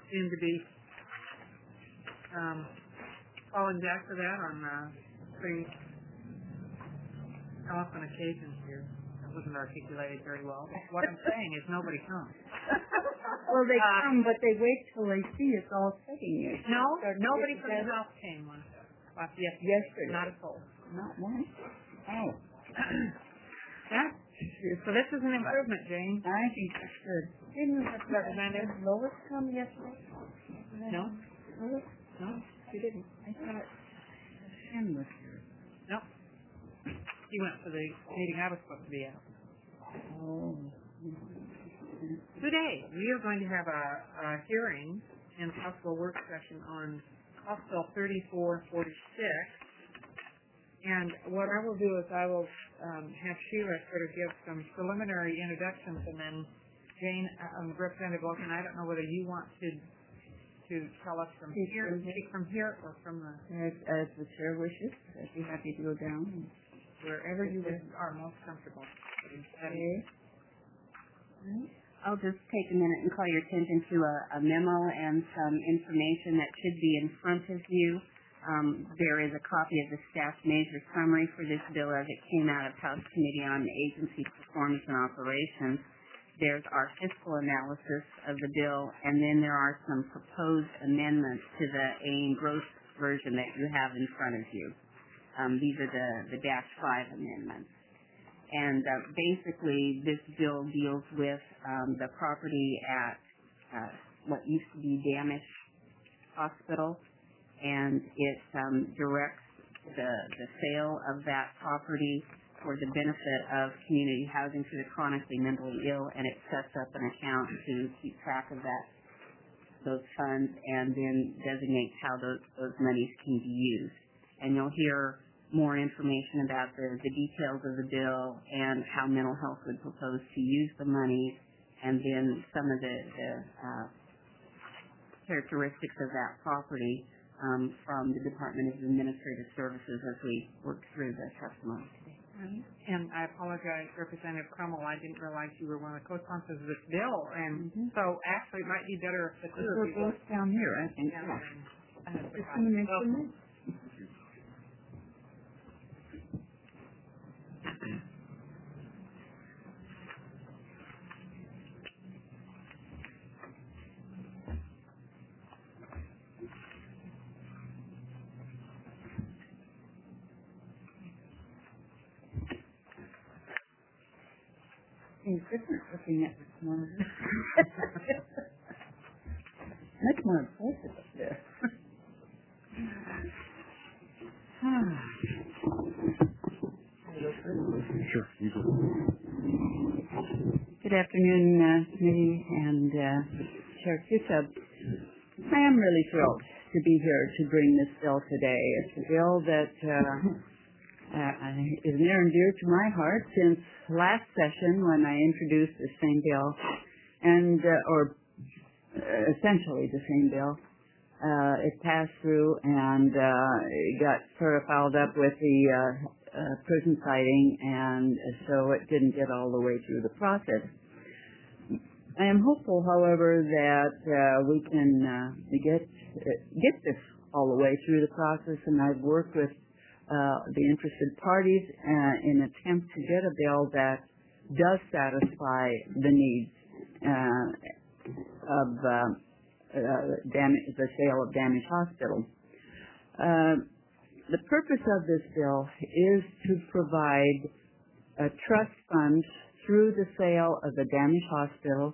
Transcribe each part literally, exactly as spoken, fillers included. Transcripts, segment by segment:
seem to be um, falling back to that on uh, pretty often occasions here. That wasn't articulated very well. What I'm saying is nobody comes. Well, they uh, come, but they wait till they see it's all setting you. No, nobody from the house came once. Well, yes, yesterday. Not a soul. Not one? Oh. Yeah. So this is an improvement, Jane. I think that's good. Didn't Representative Lois come yesterday? No. Lois? No, she didn't. I thought Tim was here. No. He went for the meeting I was supposed to be at. Oh. Today, we are going to have a, a hearing and possible work session on House Bill thirty-four forty-six. And what I will do is I will um, have Sheila sort of give some preliminary introductions, and then Jane, um, Representative Logan, I don't know whether you want to to tell us from Speak here, from speak from here, or from the as, as the chair wishes. I'd be happy to go down. Wherever you are most comfortable. Okay. I'll just take a minute and call your attention to a, a memo and some information that should be in front of you. Um, there is a copy of the staff measure summary for this bill as it came out of House Committee on Agency Performance and Operations. There's our fiscal analysis of the bill, and then there are some proposed amendments to the A and gross version that you have in front of you. Um, these are the, the dash five amendments. And uh, basically, this bill deals with um, the property at uh, what used to be Damish Hospital, and it um, directs the, the sale of that property for the benefit of community housing for the chronically mentally ill, and it sets up an account to keep track of that, those funds, and then designates how those, those monies can be used. And you'll hear more information about the, the details of the bill and how mental health would propose to use the money, and then some of the, the uh, characteristics of that property um, from the Department of Administrative Services as we work through the testimony today. And I apologize, Representative Crummell, I didn't realize you were one of the co-sponsors of this bill, and mm-hmm. so actually it might be better if the two of We're you both down here, I think. Yeah. Yeah. Just want to mention that. It's different looking at this one. Much more impressive up there. Sure. Good afternoon, uh, committee and uh, Chair Q-Sub. I am really thrilled to be here to bring this bill today. It's a bill that uh, uh, is near and dear to my heart since last session when I introduced the same bill, and uh, or uh, essentially the same bill. Uh, it passed through and uh, it got sort of fouled up with the uh, uh, prison fighting, and so it didn't get all the way through the process. I am hopeful, however, that uh, we can uh, get uh, get this all the way through the process, and I've worked with uh, the interested parties uh, in an attempt to get a bill that does satisfy the needs uh, of uh, uh, dam- the sale of Damish Hospital. Uh, the purpose of this bill is to provide a trust fund through the sale of the Damish Hospital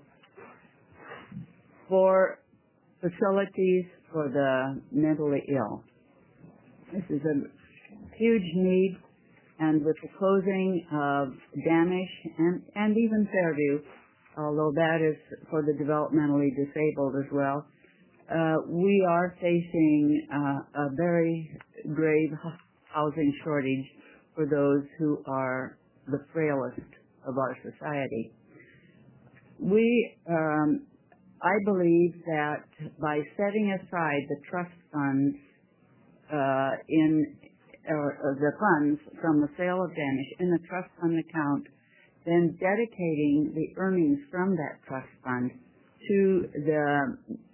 for facilities for the mentally ill. This is a huge need, and with the closing of Damish and, and even Fairview, although that is for the developmentally disabled as well, uh, we are facing uh, a very grave housing shortage for those who are the frailest of our society. We, um, I believe that by setting aside the trust funds uh, in or, or the funds from the sale of Damish in the trust fund account, then dedicating the earnings from that trust fund to the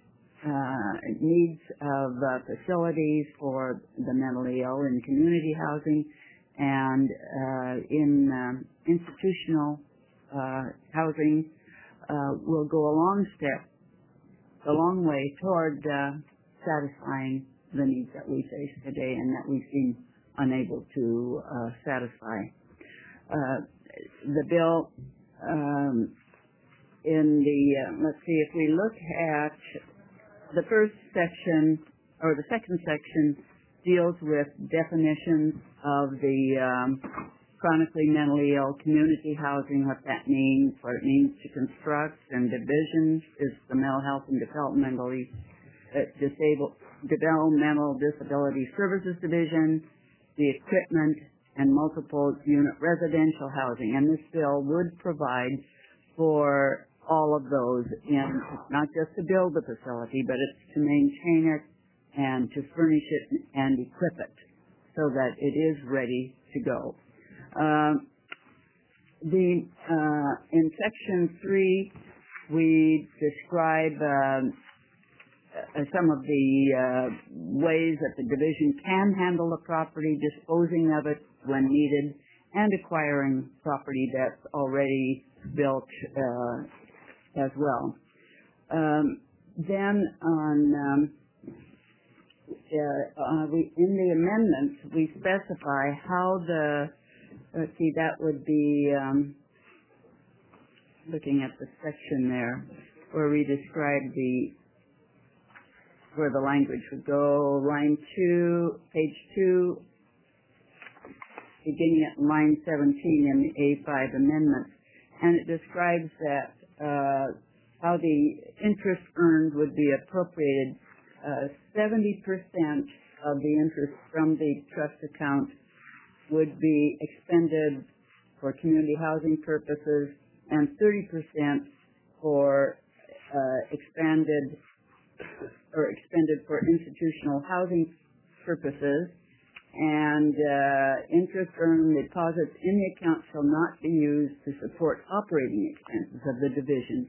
uh, needs of uh, facilities for the mentally ill in community housing and uh, in um, institutional uh, housing uh, will go a long step, a long way toward uh, satisfying the needs that we face today and that we seem unable to uh, satisfy. Uh, the bill um, in the, uh, let's see, if we look at the first section, or the second section, deals with definitions of the um, chronically mentally ill community housing, what that means, what it means to construct, and divisions is the mental health and developmentally uh, disabled, developmental disability services division, the equipment, and multiple unit residential housing. And this bill would provide for all of those, in not just to build the facility, but it's to maintain it and to furnish it and equip it so that it is ready to go. Um, the uh, in section three, we describe um, uh, some of the uh, ways that the division can handle the property, disposing of it when needed, and acquiring property that's already built uh, as well. Um, then on um, uh, uh, we, in the amendments, we specify how the, let's see, that would be um, looking at the section there where we describe the, where the language would go, line two, page two, beginning at line seventeen in the A five amendment. And it describes that uh, how the interest earned would be appropriated. Uh, seventy percent of the interest from the trust account would be expended for community housing purposes and thirty percent for uh, expanded or expended for institutional housing purposes. And uh, interest earned deposits in the account shall not be used to support operating expenses of the division.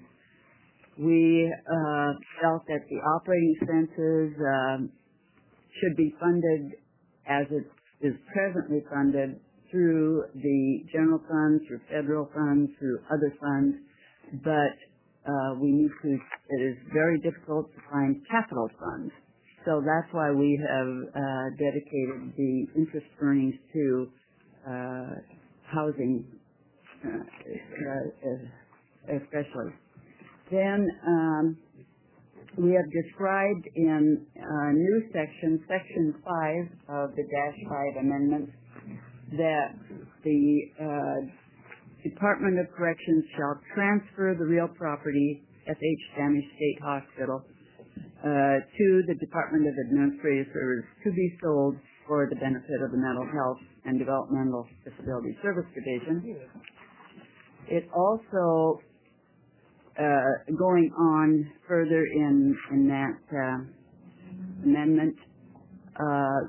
We uh, felt that the operating expenses um, should be funded as it is presently funded through the general funds, through federal funds, through other funds, but uh, we need to, it is very difficult to find capital funds. So that's why we have uh, dedicated the interest earnings to uh, housing, uh, uh, especially. Then um, we have described in a new section, section five of the dash five amendments, that the uh, Department of Corrections shall transfer the real property, F H Damage State Hospital, Uh, to the Department of Administrative Services to be sold for the benefit of the Mental Health and Developmental Disability Service Division. It also, uh, going on further in, in that uh, amendment, uh,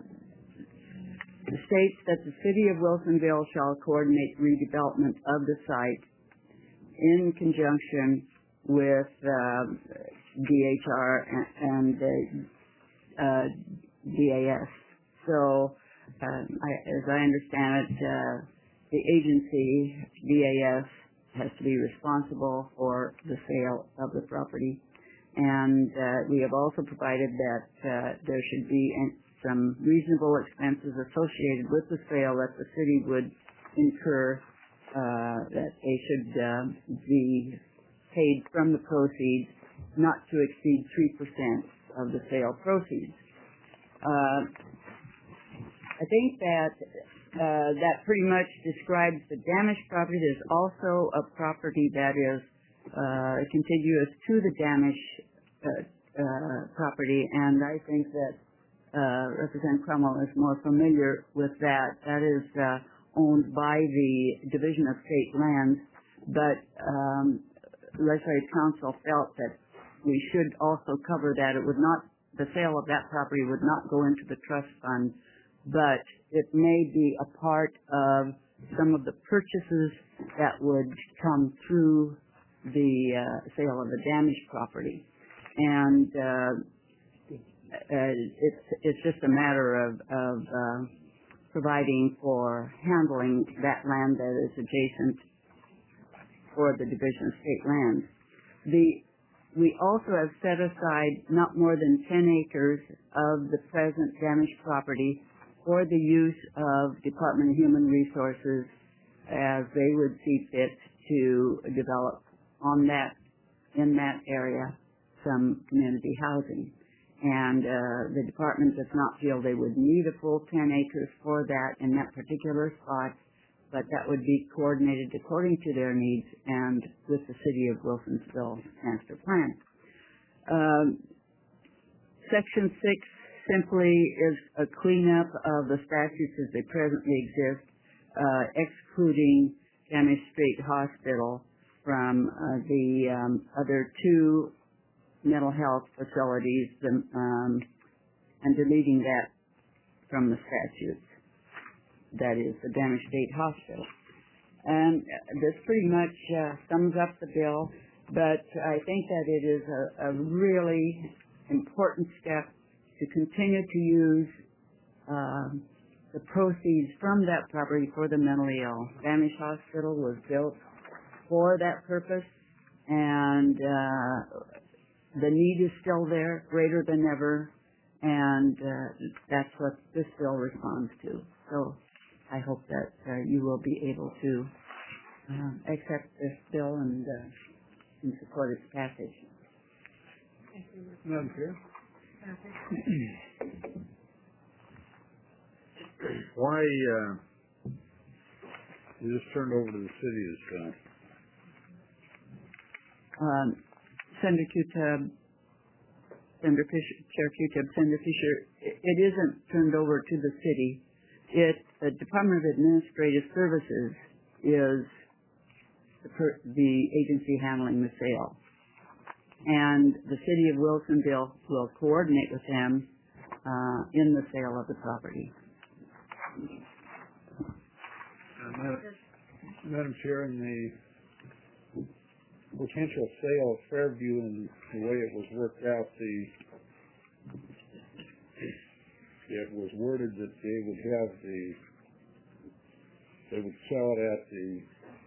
states that the City of Wilsonville shall coordinate redevelopment of the site in conjunction with uh, D H R and uh, uh, D A S. So, um, I, as I understand it, uh, the agency, D A S, has to be responsible for the sale of the property. And uh, we have also provided that uh, there should be some reasonable expenses associated with the sale that the city would incur, uh, that they should uh, be paid from the proceeds, not to exceed three percent of the sale proceeds. Uh, I think that uh, that pretty much describes the damaged property. There's also a property that is uh, contiguous to the damaged uh, uh, property, and I think that uh, Representative Crummell is more familiar with that. That is uh, owned by the Division of State Lands, but um, Legislative Council felt that we should also cover that. It would not, the sale of that property would not go into the trust fund, but it may be a part of some of the purchases that would come through the uh, sale of the damaged property. And uh, uh, it's it's just a matter of of uh, providing for handling that land that is adjacent for the Division of State Lands. The we also have set aside not more than ten acres of the present damaged property for the use of Department of Human Resources as they would see fit to develop on that, in that area, some community housing. And uh, the department does not feel they would need a full ten acres for that in that particular spot, but that would be coordinated according to their needs and with the City of Wilsonsville master plan. Um, Section six simply is a cleanup of the statutes as they presently exist, uh, excluding Damage Street Hospital from uh, the um, other two mental health facilities, um, and deleting that from the statutes. That is the Damage State Hospital. And this pretty much uh, sums up the bill, but I think that it is a, a really important step to continue to use uh, the proceeds from that property for the mentally ill. Damage Hospital was built for that purpose, and uh, the need is still there, greater than ever, and uh, that's what this bill responds to. So I hope that uh, you will be able to uh, accept this bill and, uh, and support its passage. Thank you. Madam Chair? Why, uh, you just turned over to the city as, uh, Um, Senator Q-Tub, Senator Fisher, Chair Q-Tub, Senator Fisher, it, it isn't turned over to the city. It, the Department of Administrative Services is the, per, the agency handling the sale. And the City of Wilsonville will coordinate with them uh, in the sale of the property. uh, Madam, Madam Chair, in the potential sale of Fairview and the way it was worked out, the it was worded that they would have the they would sell it at the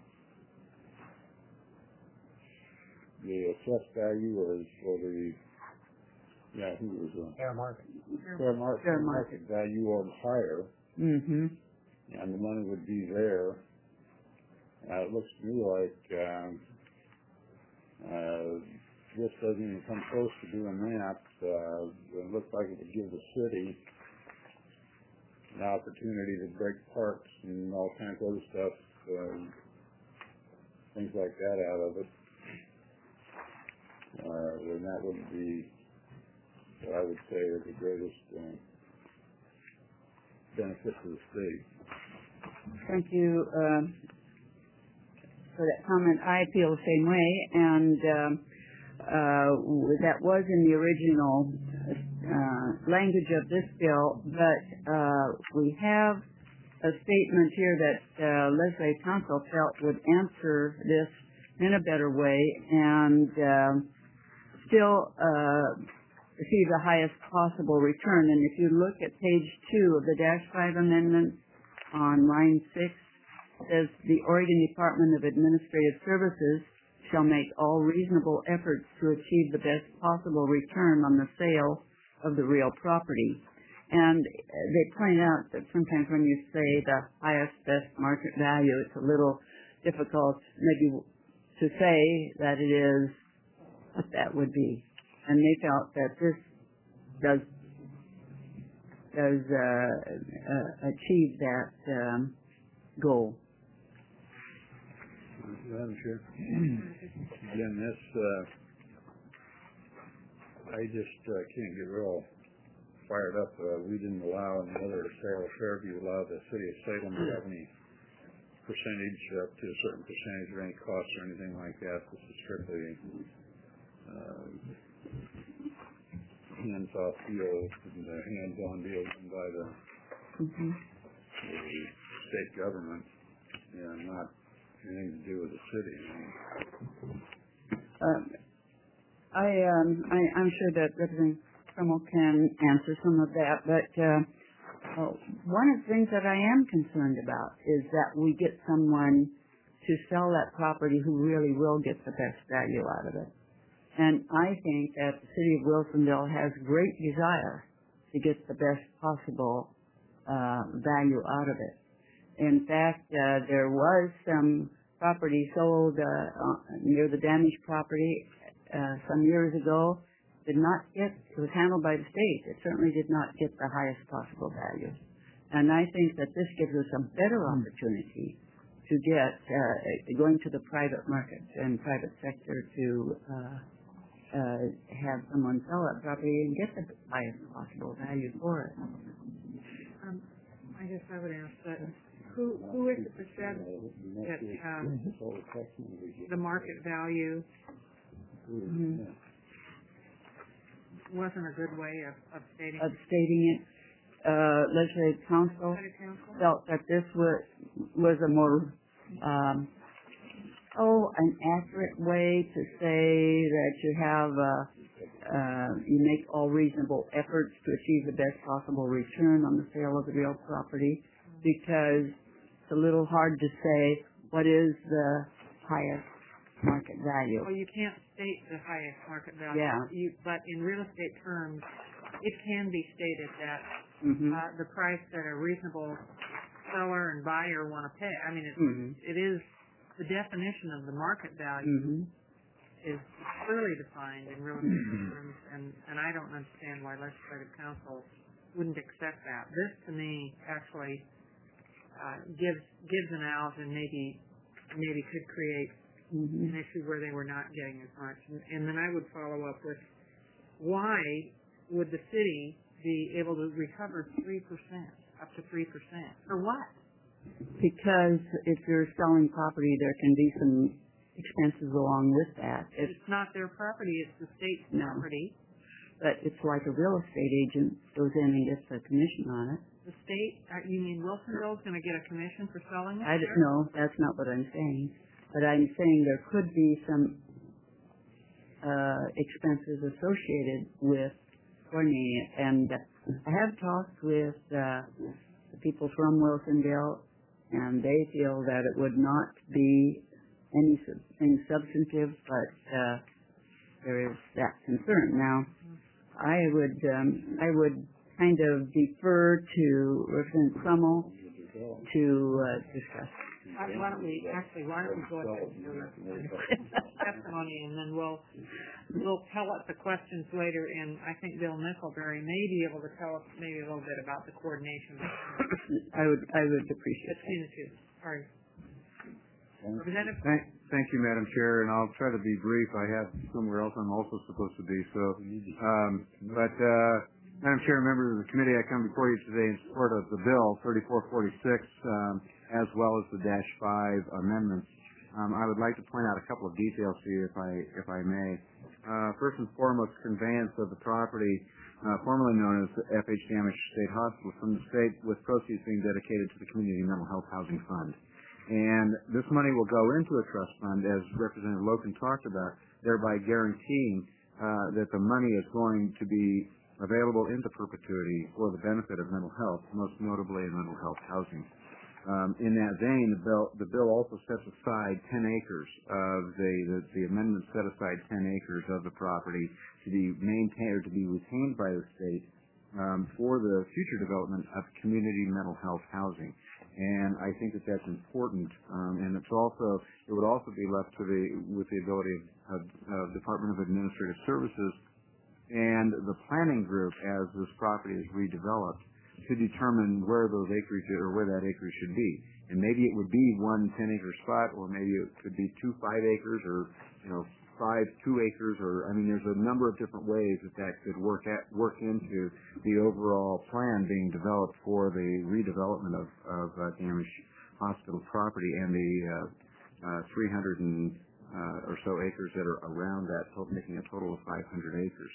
the assessed value or, or the yeah who was a Fair market. fair market, Fair market. value or higher, Mm-hmm. and the money would be there. Uh, it looks to me like um, uh, this doesn't even come close to doing that. Uh, it looks like it would give the city an opportunity to break parks and all kinds of other stuff, uh, things like that out of it. Uh, and that would be what I would say is the greatest uh, benefit to the state. Thank you um, for that comment. I feel the same way, and um, uh, that was in the original uh, language of this bill, but uh, we have a statement here that uh, Leslie Council felt would answer this in a better way and um, still uh, receive the highest possible return. And if you look at page two of the Dash five Amendment on line six, it says the Oregon Department of Administrative Services shall make all reasonable efforts to achieve the best possible return on the sale of the real property. And they point out that sometimes when you say the highest best market value, it's a little difficult maybe to say that it is what that would be. And they felt that this does does uh, uh, achieve that um, goal. Madam Chair, again, this uh, I just uh, can't get real fired up. Uh, we didn't allow another sale of Fairview, allow the city of Salem to have any percentage up to a certain percentage or any costs or anything like that. This is strictly uh, hands-off deal, and the hands-on deal done by the, Mm-hmm. the state government, and not anything to do with the city. Um, I, um, I, I'm sure that Representative Crummell can answer some of that, but uh, uh, one of the things that I am concerned about is that we get someone to sell that property who really will get the best value out of it. And I think that the city of Wilsonville has great desire to get the best possible uh, value out of it. In fact, uh, there was some property sold uh, uh, near the damaged property uh, some years ago. Did not get, it was handled by the state. It certainly did not get the highest possible value. And I think that this gives us a better opportunity to get, uh, going to the private market and private sector to uh, uh, have someone sell that property and get the highest possible value for it. Um, I guess I would ask that, who, who is it that said that um, the market value Mm-hmm. wasn't a good way of, of stating Of stating it, uh, legislative council City Council? felt that this was, was a more, um, oh, an accurate way to say that you have, uh, uh, you make all reasonable efforts to achieve the best possible return on the sale of the real property, because it's a little hard to say what is the highest market value. Well, you can't state the highest market value. Yeah. You, but in real estate terms, it can be stated that Mm-hmm. uh, the price that a reasonable seller and buyer want to pay. I mean, it, Mm-hmm. it is the definition of the market value Mm-hmm. is clearly defined in real estate terms, and, and I don't understand why legislative council wouldn't accept that. This, to me, actually uh, gives gives an out and maybe maybe could create Mm-hmm. an issue where they were not getting as much. And, and then I would follow up with, why would the city be able to recover three percent, up to three percent? For what? Because if you're selling property, there can be some expenses along with that. It's, It's not their property, it's the state's No. property. but it's like a real estate agent goes in and gets a commission on it. The state, uh, you mean Wilsonville's going to get a commission for selling it? I don't know. That's not what I'm saying. But I'm saying there could be some uh, expenses associated with coordinating it. And I have talked with uh, the people from Wilsonville, and they feel that it would not be anything substantive, but uh, there is that concern. Now, I would um, I would kind of defer to Representative Crummell to uh, discuss. Why why don't we, actually, why don't we go ahead and do testimony, and then we'll, we'll tell us the questions later, and I think Bill Nickelberry may be able to tell us maybe a little bit about the coordination I would I would appreciate between the two. Sorry. Representative? Thank, thank you, Madam Chair, and I'll try to be brief. I have somewhere else I'm also supposed to be. So, um, but uh, Madam Chair, members of the committee, I come before you today in support of the bill thirty-four forty-six, um, as well as the dash five amendments. Um, I would like to point out a couple of details to you, if I if I may. Uh, first and foremost, conveyance of the property, uh, formerly known as the F H Damage State Hospital, from the state, with proceeds being dedicated to the Community Mental Health Housing Fund. And this money will go into a trust fund, as Representative Loken talked about, thereby guaranteeing uh, that the money is going to be available into perpetuity for the benefit of mental health, most notably in mental health housing. Um, in that vein, the bill, the bill also sets aside ten acres of the, the, the amendment set aside ten acres of the property to be maintained or to be retained by the state um, for the future development of community mental health housing. And I think that that's important, um, and it's also it would also be left to the with the ability of, of Department of Administrative Services and the planning group, as this property is redeveloped, to determine where those acreage or where that acreage should be. And maybe it would be one ten-acre spot, or maybe it could be two five acres, or you know five two acres, or I mean, there's a number of different ways that that could work at work into the overall plan being developed for the redevelopment of of uh, damaged hospital property and the uh, uh, three hundred and uh, or so acres that are around that, making a total of five hundred acres.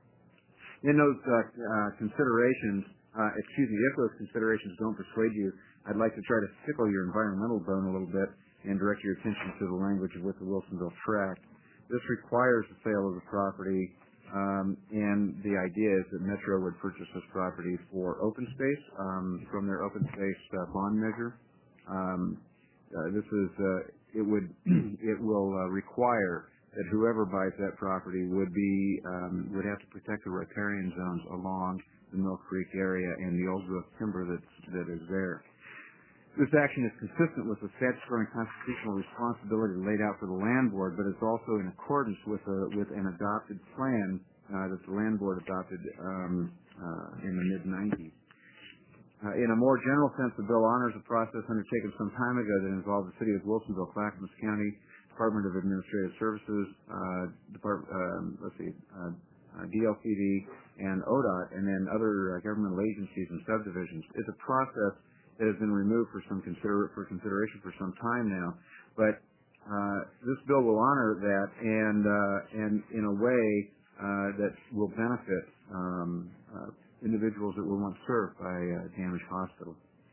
In those uh, uh, considerations, uh, excuse me, if those considerations don't persuade you, I'd like to try to tickle your environmental bone a little bit and direct your attention to the language of what the Wilsonville Tract. This requires the sale of the property Um, and the idea is that Metro would purchase this property for open space um, from their open space uh, bond measure. Um, uh, this is uh, it would it will uh, require that whoever buys that property would be um, would have to protect the riparian zones along the Mill Creek area and the old growth timber that's that is there. This action is consistent with the statutory and constitutional responsibility laid out for the land board, but it's also in accordance with a with an adopted plan uh, that the land board adopted um, uh, in the mid nineties. Uh, in a more general sense, the bill honors a process undertaken some time ago that involved the City of Wilsonville, Clackamas County, Department of Administrative Services, uh, Depart- um, let's see, uh, uh, D L C D, and O D O T, and then other uh, governmental agencies and subdivisions. It's a process that has been removed for some consider- for consideration for some time now, but uh, this bill will honor that, and uh, and in a way uh, that will benefit um, uh, individuals that were once served by uh, Damage Hospital.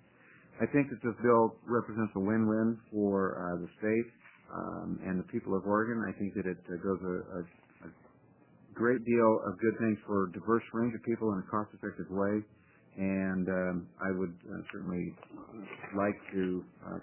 I think that this bill represents a win-win for uh, the state um, and the people of Oregon. I think that it uh, goes a, a, a great deal of good things for a diverse range of people in a cost-effective way, and um, I would uh, certainly like to uh,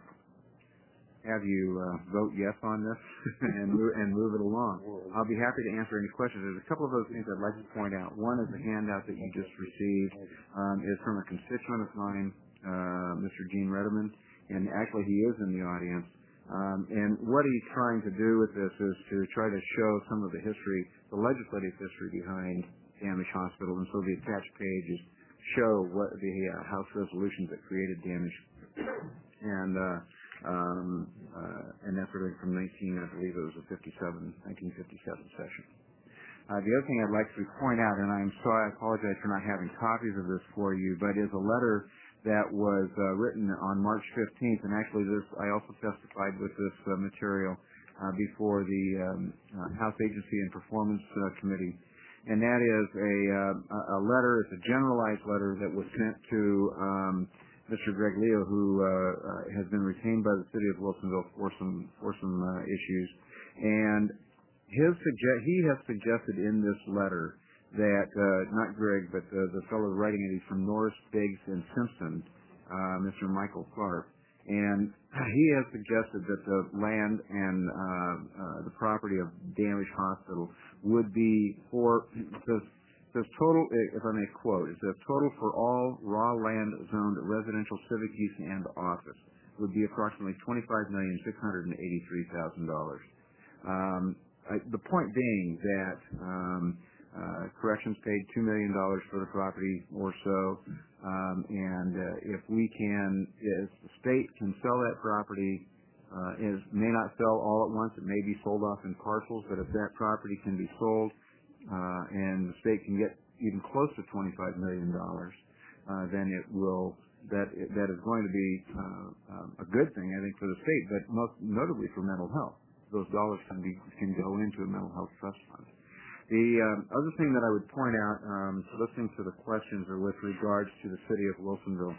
have you uh, vote yes on this and, move, and move it along. I'll be happy to answer any questions. There's a couple of those things I'd like to point out. One is the handout that you just received um, is from a constituent of mine, uh, Mister Gene Redeman, and actually he is in the audience. Um, and what he's trying to do with this is to try to show some of the history, the legislative history behind Damage Hospital, and so the attached pages show what the uh, House resolutions that created Damage. And uh, Um, uh, and that's really from nineteen, I believe it was a fifty-seven, nineteen fifty-seven session. Uh, the other thing I'd like to point out, and I'm sorry, I apologize for not having copies of this for you, but is a letter that was uh, written on March fifteenth, and actually this, I also testified with this uh, material uh, before the um, uh, House Agency and Performance uh, Committee, and that is a, uh, a letter, it's a generalized letter that was sent to um, Mister Greg Leo, who uh, uh, has been retained by the City of Wilsonville for some for some uh, issues, and his suggest he has suggested in this letter that uh, not Greg, but uh, the fellow writing it, he's from Norris, Biggs, and Simpson, uh, Mister Michael Clark, and he has suggested that the land and uh, uh, the property of Damage Hospital would be for the says total, if I may quote, it says total for all raw land zoned residential civic use and office would be approximately twenty-five million six hundred eighty-three thousand dollars. Um, the point being that um, uh, corrections paid two million dollars for the property or so, um, and uh, if we can, if the state can sell that property, uh, it may not sell all at once, it may be sold off in parcels, but if that property can be sold, Uh, and the state can get even close to twenty-five million dollars, uh, then it will, that that is going to be uh, um, a good thing, I think, for the state, but most notably for mental health. Those dollars can be can go into a mental health trust fund. The um, other thing that I would point out, um, listening to the questions, are with regards to the City of Wilsonville.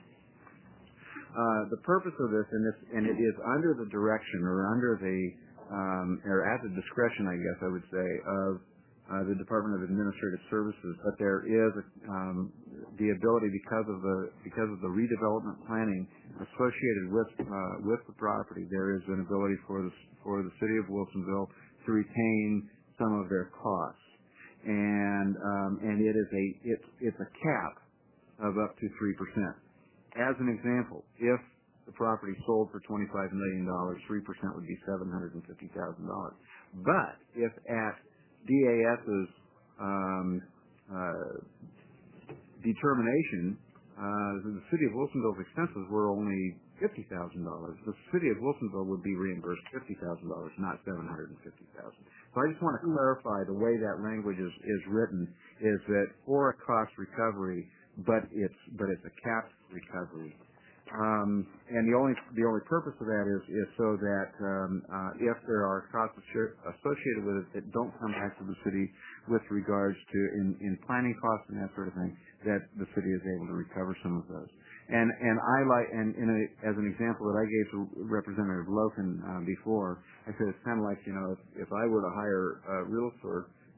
Uh, the purpose of this, and this, and it is under the direction or under the, um, or at the discretion, I guess I would say, of Uh, the Department of Administrative Services, but there is a, um, the ability because of the because of the redevelopment planning associated with uh, with the property. There is an ability for the for the City of Wilsonville to retain some of their costs, and um, and it is a it's it's a cap of up to three percent. As an example, if the property sold for twenty-five million dollars, three percent would be seven hundred and fifty thousand dollars. But if at D A S's um, uh, determination, uh, the City of Wilsonville's expenses were only fifty thousand dollars. The City of Wilsonville would be reimbursed fifty thousand dollars, not seven hundred fifty thousand dollars. So I just want to clarify the way that language is, is written is that for a cost recovery, but it's but it's a capped recovery. Um, and the only the only purpose of that is, is so that um, uh, if there are costs associated with it that don't come back to the city with regards to in, in planning costs and that sort of thing, that the city is able to recover some of those. And and I like and in a, as an example that I gave to Representative Loken uh, before, I said it's kind of like, you know, if, if I were to hire a realtor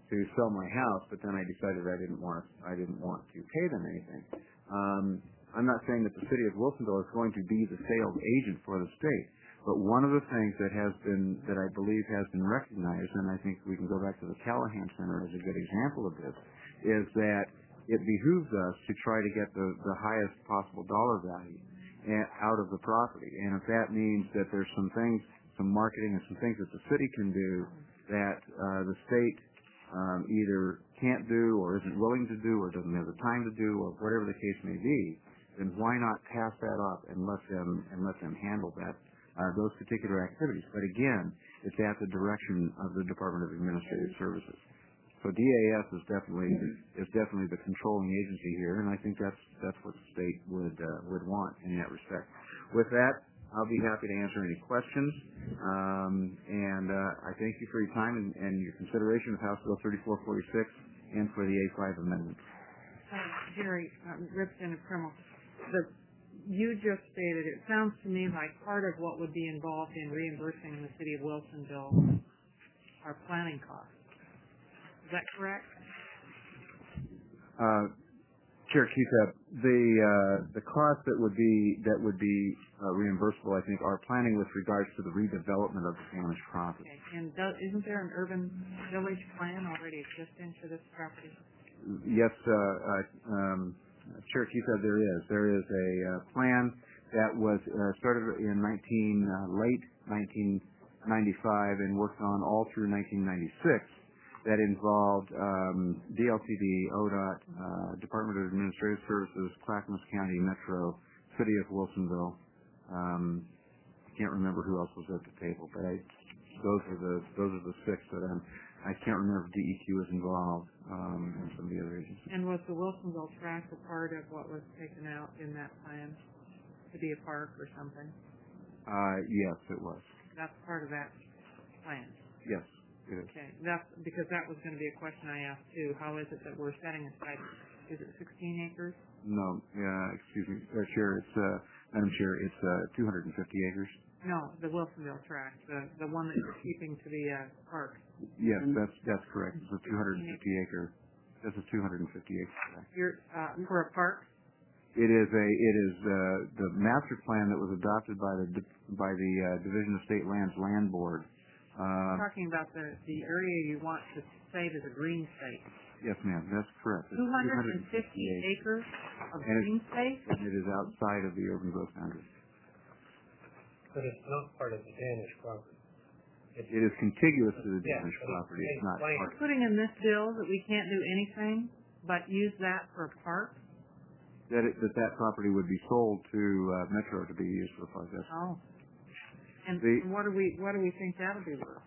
to sell my house, but then I decided I didn't want I didn't want to pay them anything. Um, I'm not saying that the city of Wilsonville is going to be the sales agent for the state, but one of the things that has been that I believe has been recognized, and I think we can go back to the Callahan Center as a good example of this, is that it behooves us to try to get the, the highest possible dollar value out of the property. And if that means that there's some things, some marketing and some things that the city can do that uh, the state um, either can't do or isn't willing to do or doesn't have the time to do or whatever the case may be, then why not pass that up and let them and let them handle that uh, those particular activities? But again, it's at the direction of the Department of Administrative Services. So D A S is definitely is definitely the controlling agency here, and I think that's that's what the state would uh, would want in that respect. With that, I'll be happy to answer any questions, um, and uh, I thank you for your time and, and your consideration of House Bill thirty-four forty-six and for the A five amendment. Uh, Jerry, um, Representative Krimmel, the, you just stated, it sounds to me like part of what would be involved in reimbursing the city of Wilsonville are planning costs. Is that correct? Uh, Chair Cusack, the uh, the costs that would be that would be uh, reimbursable, I think, are planning with regards to the redevelopment of the damaged property. Okay. And do, isn't there an urban village plan already existing for this property? Yes, uh, uh, um, Chair Cusack, there is. There is a uh, plan that was uh, started in nineteen uh, late nineteen ninety-five and worked on all through nineteen ninety-six. That involved um, D L C D, O D O T, uh, Department of Administrative Services, Clackamas County Metro, City of Wilsonville. Um, I can't remember who else was at the table, but I, those are the those are the six that I'm. I can't remember if D E Q was involved um, and some of the other agencies. And was the Wilsonville tract a part of what was taken out in that plan to be a park or something? Uh, yes, it was. That's part of that plan. Yes. It is. Okay, that's because that was going to be a question I asked too. How is it that we're setting aside? Is it sixteen acres? No, uh, excuse me, uh, Chair. It's uh, Madam Chair. It's uh, two hundred fifty acres. No, the Wilsonville tract, the the one that you're keeping to the uh, park. Yes, that's that's correct. It's a two hundred fifty acre. That's a two hundred fifty acre tract. You're uh, for a park. It is a it is uh, the master plan that was adopted by the by the uh, Division of State Lands Land Board. I'm Uh, talking about the, the area you want to save as a green space. yes, ma'am. That's correct. It's two hundred fifty acres of And green space? and it is outside of the urban growth boundary. But it's not part of the damaged property. It's, It is contiguous to the Yeah, damaged but it's property. It's not plain. part. Putting in this bill that we can't do anything but use that for a park? That it, that that property would be sold to uh, Metro to be used for the park. That's Oh. And, The- and what do we what do we think that'll be worth?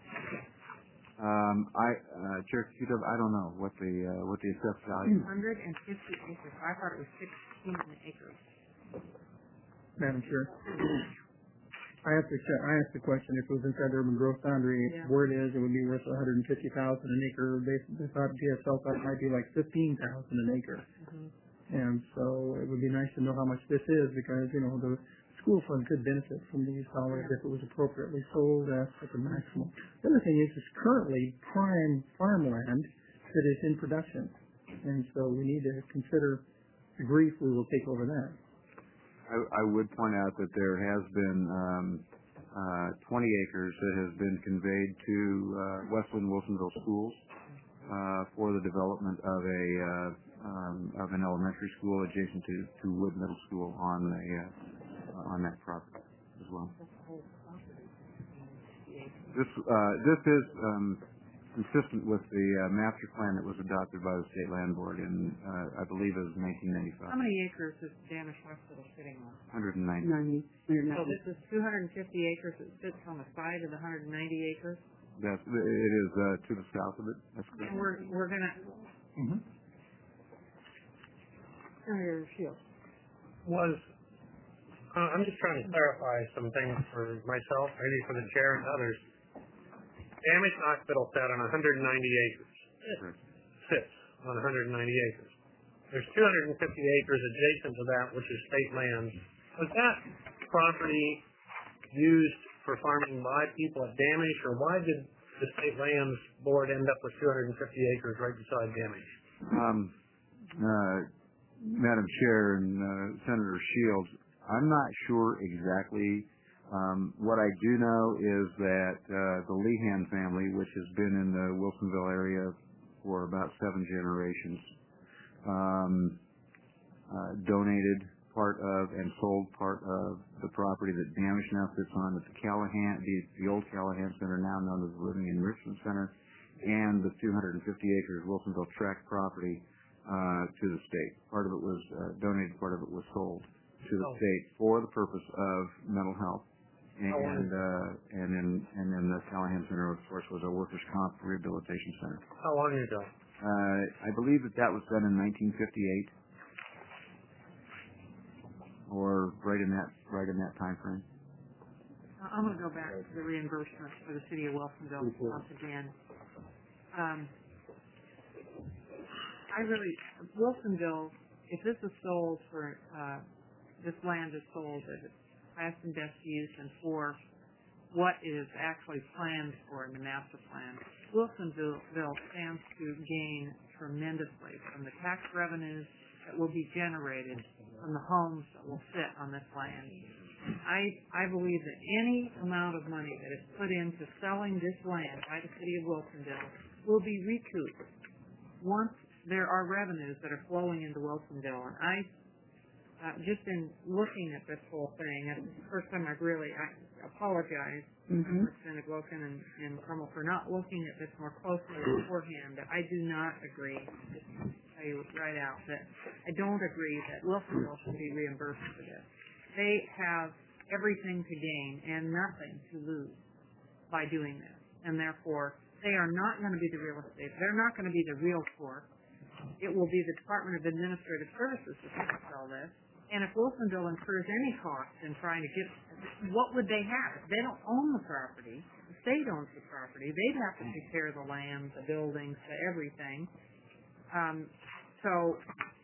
Um, I, uh, Chair Cusack, I don't know what the uh, what the assessed value. two hundred fifty acres. I thought it was sixteen acres. Madam Chair. I asked the, I asked the question if it was inside the urban growth boundary, Yeah. where it is, it would be worth one hundred fifty thousand an acre. They, they thought G S L thought it might be like fifteen thousand an acre. Mm-hmm. And so it would be nice to know how much this is because, you know, the school fund could benefit from these dollars if it was appropriately sold at the maximum. The other thing is it's currently prime farmland that is in production. And so we need to consider the grief we will take over that. I, I would point out that there has been um, uh, twenty acres that has been conveyed to uh, Westland Wilsonville schools uh, for the development of a uh, um, of an elementary school adjacent to, to Wood Middle School on the uh, on that property as well. This uh, this is um, consistent with the uh, master plan that was adopted by the State Land Board in uh, I believe it was nineteen ninety-five. How many acres is Danish Hospital sitting on? one hundred ninety. ninety, or So ninety. this is two hundred fifty acres that sits on the side of the one hundred ninety acres? That's it is uh, to the south of it. That's correct. And we're, we're gonna, Mm-hmm. Senator Shields. was, uh, I'm just trying to clarify some things for myself, maybe for the chair and others. Damaged hospital sat on one hundred ninety acres. Correct. Sits on one hundred ninety acres. There's two hundred fifty acres adjacent to that, which is state lands. Was that property used for farming by people at Damish, or why did the state lands board end up with two hundred fifty acres right beside damage? Um, uh, Madam Chair and uh, Senator Shields, I'm not sure exactly. Um, what I do know is that uh, the Lehan family, which has been in the Wilsonville area for about seven generations, um, uh, donated part of and sold part of the property that Damage now sits on at the Callahan, the, the old Callahan Center, now known as the Living Enrichment Center, and the two hundred fifty acres Wilsonville tract property uh, to the state. Part of it was uh, donated, part of it was sold to the Oh. state for the purpose of mental health. And uh, and then and then the Callahan Center, of course, was a workers' comp rehabilitation center. How long ago? Uh, I believe that that was done in nineteen fifty-eight, or right in that right in that time frame. Uh, I'm going to go back to the reimbursement for the city of Wilsonville once again. Um, I really, Wilsonville, if this is sold for, uh, this land is sold at its highest and best use and for what is actually planned for in the master plan, Wilsonville stands to gain tremendously from the tax revenues that will be generated from the homes that will sit on this land. I, I believe that any amount of money that is put into selling this land by the city of Wilsonville will be recouped once there are revenues that are flowing into Wilsonville. And I, uh, just in looking at this whole thing, it's the first time I've really, I apologize Mm-hmm. to Senator Wilkin and, and Crummell for not looking at this more closely beforehand. I do not agree, just to tell you right out, that I don't agree that Wilsonville should be reimbursed for this. They have everything to gain and nothing to lose by doing this. And therefore, they are not going to be the real estate. They're not going to be the realtor. It will be the Department of Administrative Services that's going to sell this. And if Wilsonville incurs any cost in trying to get, what would they have? If they don't own the property, the state owns the property, they'd have to take care of the land, the buildings, the everything. Um, so,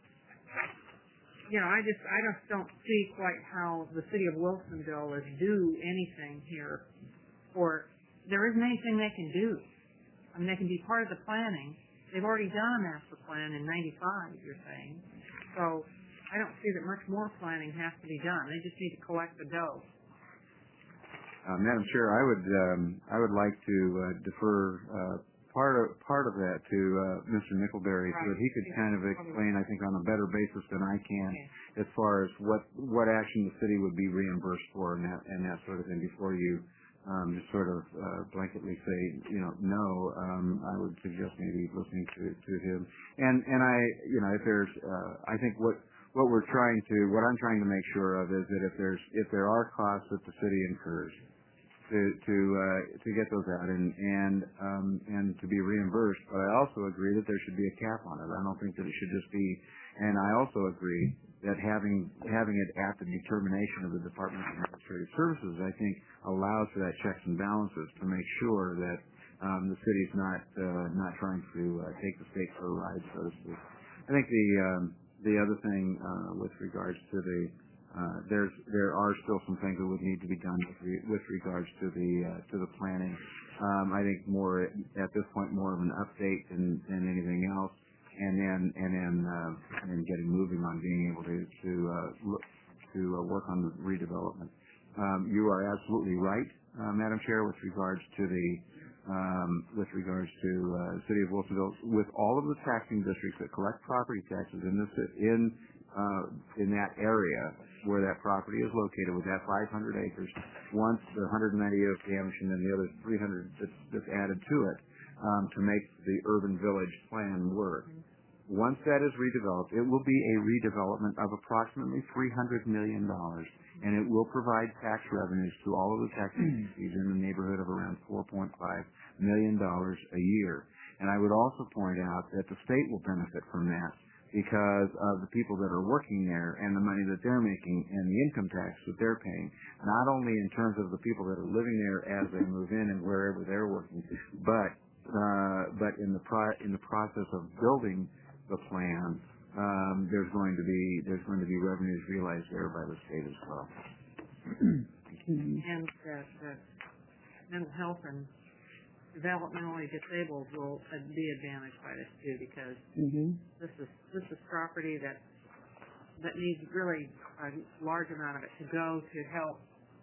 you know, I just, I just don't see quite how the city of Wilsonville is due anything here, or there isn't anything they can do. I mean, they can be part of the planning. They've already done a master plan in ninety-five, you're saying. So I don't see that much more planning has to be done. They just need to collect the dough. Uh, Madam Chair, I would um, I would like to uh, defer uh, part of part of that to uh, Mister Nickelberry, so that he could kind of explain, I think, on a better basis than I can, Okay. as far as what what action the city would be reimbursed for and that and that sort of thing. Before you um, just sort of uh, blanketly say, you know, no, um, I would suggest maybe listening to to him. And and I, you know, if there's, uh, I think what. What we're trying to, what I'm trying to make sure of is that if there's, if there are costs that the city incurs, to to uh, to get those out and and um, and to be reimbursed. But I also agree that there should be a cap on it. I don't think that it should just be. And I also agree that having having it at the determination of the Department of Administrative Services, I think, allows for that checks and balances to make sure that um, the city's not uh, not trying to uh, take the state for a ride, so to speak. I think the um, the other thing uh, with regards to the uh, there's there are still some things that would need to be done with, re, with regards to the uh, to the planning. Um, I think more at this point more of an update than, than anything else, and then and then uh, and then getting moving on being able to to uh, look to uh, work on the redevelopment. Um, you are absolutely right, uh, Madam Chair, with regards to the um, with regards to uh, the City of Wilsonville, with all of the taxing districts that collect property taxes in this in uh, in that area where that property is located, with that five hundred acres, once the one hundred ninety of damage and then the other three hundred that's, that's added to it um, to make the urban village plan work. Once that is redeveloped, it will be a redevelopment of approximately three hundred million dollars, and it will provide tax revenues to all of the tax agencies in the neighborhood of around four point five million dollars a year. And I would also point out that the state will benefit from that, because of the people that are working there and the money that they're making and the income tax that they're paying, not only in terms of the people that are living there as they move in and wherever they're working, but uh, but in the pro- in the process of building the plan, um, there's going to be there's going to be revenues realized there by the state as well. And uh, the mental health and developmentally disabled will uh, be advantaged by this too, because Mm-hmm. this is this is property that that needs really a large amount of it to go to help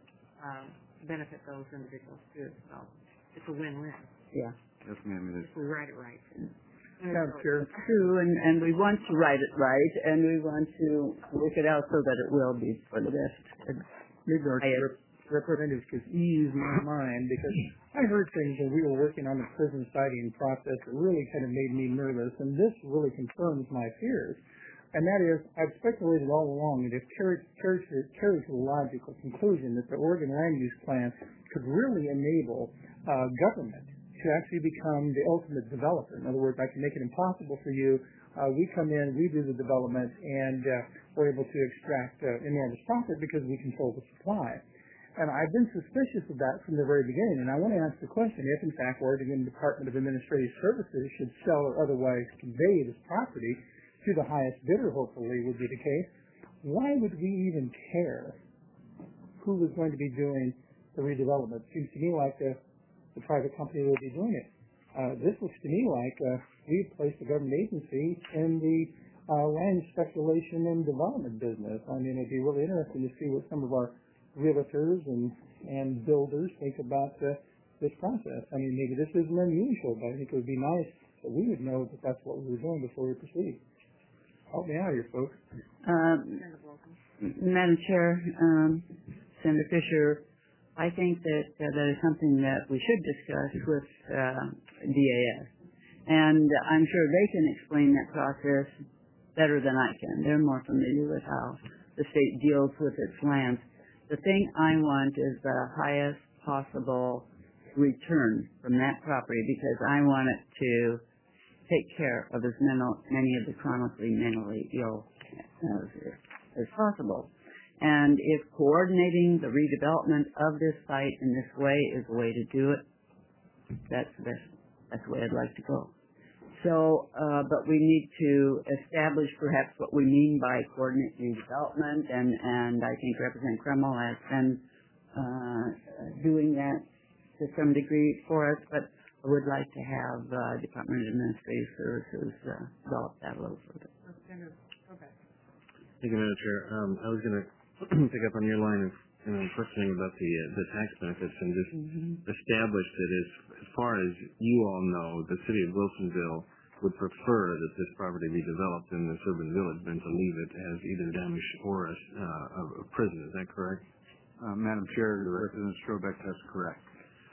um, benefit those individuals too. So it's a win-win Yeah. Yes, ma'am, it is. if we write it right. Madam Chair, True, and, and we want to write it right, and we want to work it out so that it will be for the best. maybe our I- rep- representatives could ease my mind, because I heard things when we were working on the prison citing process that really kind of made me nervous, and this really confirms my fears. And that is, I've speculated all along that if carried, carried, to, carried to the logical conclusion that the Oregon Land Use Plan could really enable uh, government to actually become the ultimate developer. In other words, I can make it impossible for you. Uh, we come in, we do the development, and uh, we're able to extract uh, enormous profit because we control the supply. And I've been suspicious of that from the very beginning. And I want to ask the question, if in fact Oregon Department of Administrative Services should sell or otherwise convey this property to the highest bidder, hopefully would be the case, why would we even care who was going to be doing the redevelopment? It seems to me like the the private company will be doing it. Uh, this looks to me like uh, we've placed a government agency in the uh, land speculation and development business. I mean, it'd be really interesting to see what some of our realtors and, and builders think about uh, this process. I mean, maybe this isn't unusual, but I think it would be nice that we would know that that's what we were doing before we proceed. Help me out here, folks. Um, Madam Chair, um, Senator Fisher, I think that uh, that is something that we should discuss with uh, D A S. And I'm sure they can explain that process better than I can. They're more familiar with how the state deals with its lands. The thing I want is the highest possible return from that property, because I want it to take care of as mental, many of the chronically mentally ill as, as possible. And if coordinating the redevelopment of this site in this way is the way to do it, that's the best, that's the way I'd like to go. So, uh, but we need to establish perhaps what we mean by coordinate redevelopment, and, and I think Representative Kreml has been uh, doing that to some degree for us, but I would like to have uh, Department of Administrative Services uh, develop that a little further. Okay. Thank you, Madam Chair. Um, I was going to pick up on your line of you know, questioning about the uh, the tax benefits and just Mm-hmm. establish that as, as far as you all know, the city of Wilsonville would prefer that this property be developed in this urban village than to leave it as either Damish or a, uh, a prison. Is that correct? Uh, Madam Chair, Representative Strobeck, that's correct.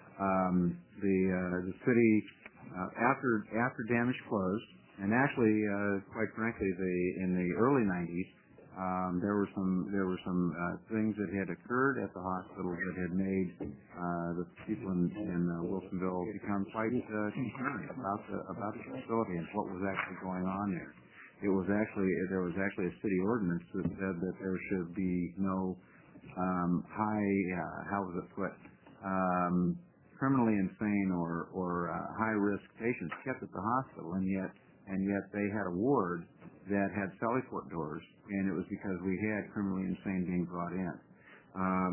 Um, the uh, the city uh, after after Damish closed, and actually, uh, quite frankly, the in the early nineties, um, there were some there were some uh, things that had occurred at the hospital that had made uh, the people in, in uh, Wilsonville become quite uh, concerned about the about the facility and what was actually going on there. It was actually there was actually a city ordinance that said that there should be no um, high uh, how was it put um, criminally insane or or uh, high risk patients kept at the hospital, and yet and yet they had a ward that had Sally Port doors, and it was because we had criminally insane being brought in. Um,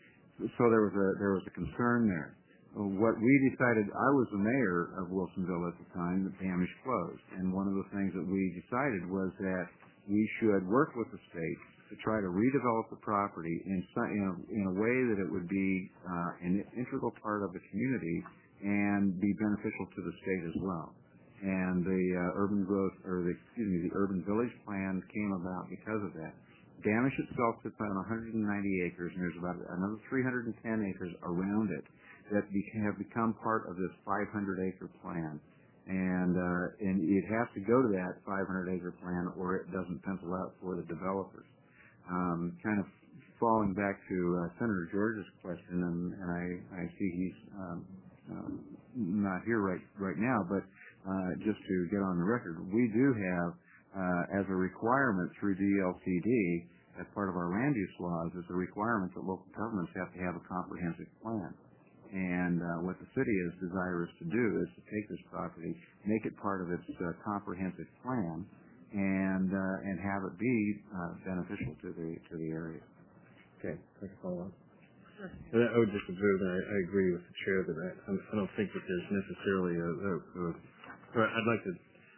so there was a there was a concern there. What we decided, I was the mayor of Wilsonville at the time that Damish closed, and one of the things that we decided was that we should work with the state to try to redevelop the property in, in, a, in a way that it would be uh, an integral part of the community and be beneficial to the state as well. And the uh, urban growth, or the, excuse me, the urban village plan came about because of that. Damish itself sits on one hundred ninety acres, and there's about another three hundred ten acres around it that be, have become part of this five hundred acre plan. And uh, and it has to go to that five hundred acre plan, or it doesn't pencil out for the developers. Um, kind of falling back to uh, Senator George's question, and, and I, I see he's um, um, not here right right now, but uh, just to get on the record, we do have, uh, as a requirement through D L C D, as part of our land use laws, is a requirement that local governments have to have a comprehensive plan. And uh, what the city is desirous to do is to take this property, make it part of its uh, comprehensive plan, and uh, and have it be uh, beneficial to the to the area. Okay, quick follow-up. I would just observe that I, I agree with the chair that I, I don't think that there's necessarily a, a, a or I'd like to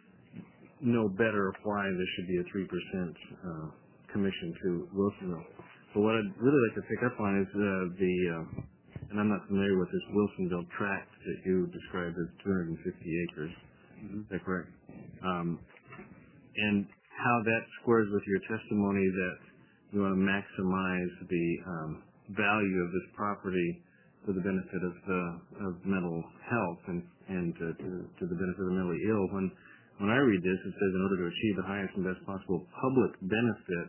know better why there should be a three percent uh, commission to Wilsonville. But what I'd really like to pick up on is uh, the, uh, and I'm not familiar with this Wilsonville tract that you described as two hundred fifty acres. Mm-hmm. Is that correct? Um, and how that squares with your testimony that you want to maximize the um, value of this property for the benefit of the of mental health and and uh, to, to the benefit of the mentally ill. When when I read this, it says in order to achieve the highest and best possible public benefit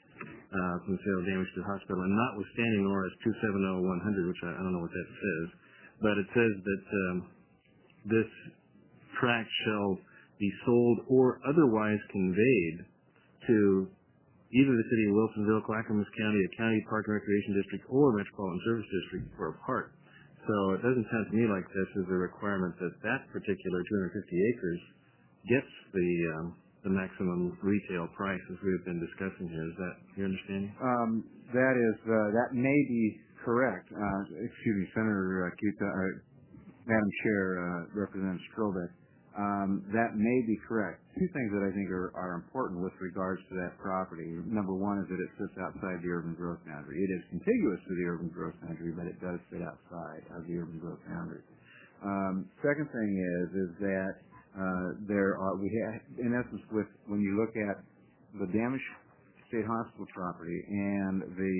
uh, from the sale of damage to the hospital, and notwithstanding O R S two seven zero one hundred, which I, I don't know what that says, but it says that um, this tract shall be sold or otherwise conveyed to either the city of Wilsonville, Clackamas County, a county park and recreation district, or metropolitan service district for a park. So it doesn't sound to me like this is a requirement that that particular two hundred fifty acres gets the um, the maximum retail price as we've been discussing here. Is that your understanding? Um, that is, uh, that may be correct. Uh, excuse me, Senator uh, Kuta, uh, Madam Chair, uh, Representative Strobeck. Um, that may be correct. Two things that I think are, are important with regards to that property. Number one is that it sits outside the urban growth boundary. It is contiguous to the urban growth boundary, but it does sit outside of the urban growth boundary. Um, second thing is is that uh, there are we have in essence with when you look at the Damage State Hospital property and the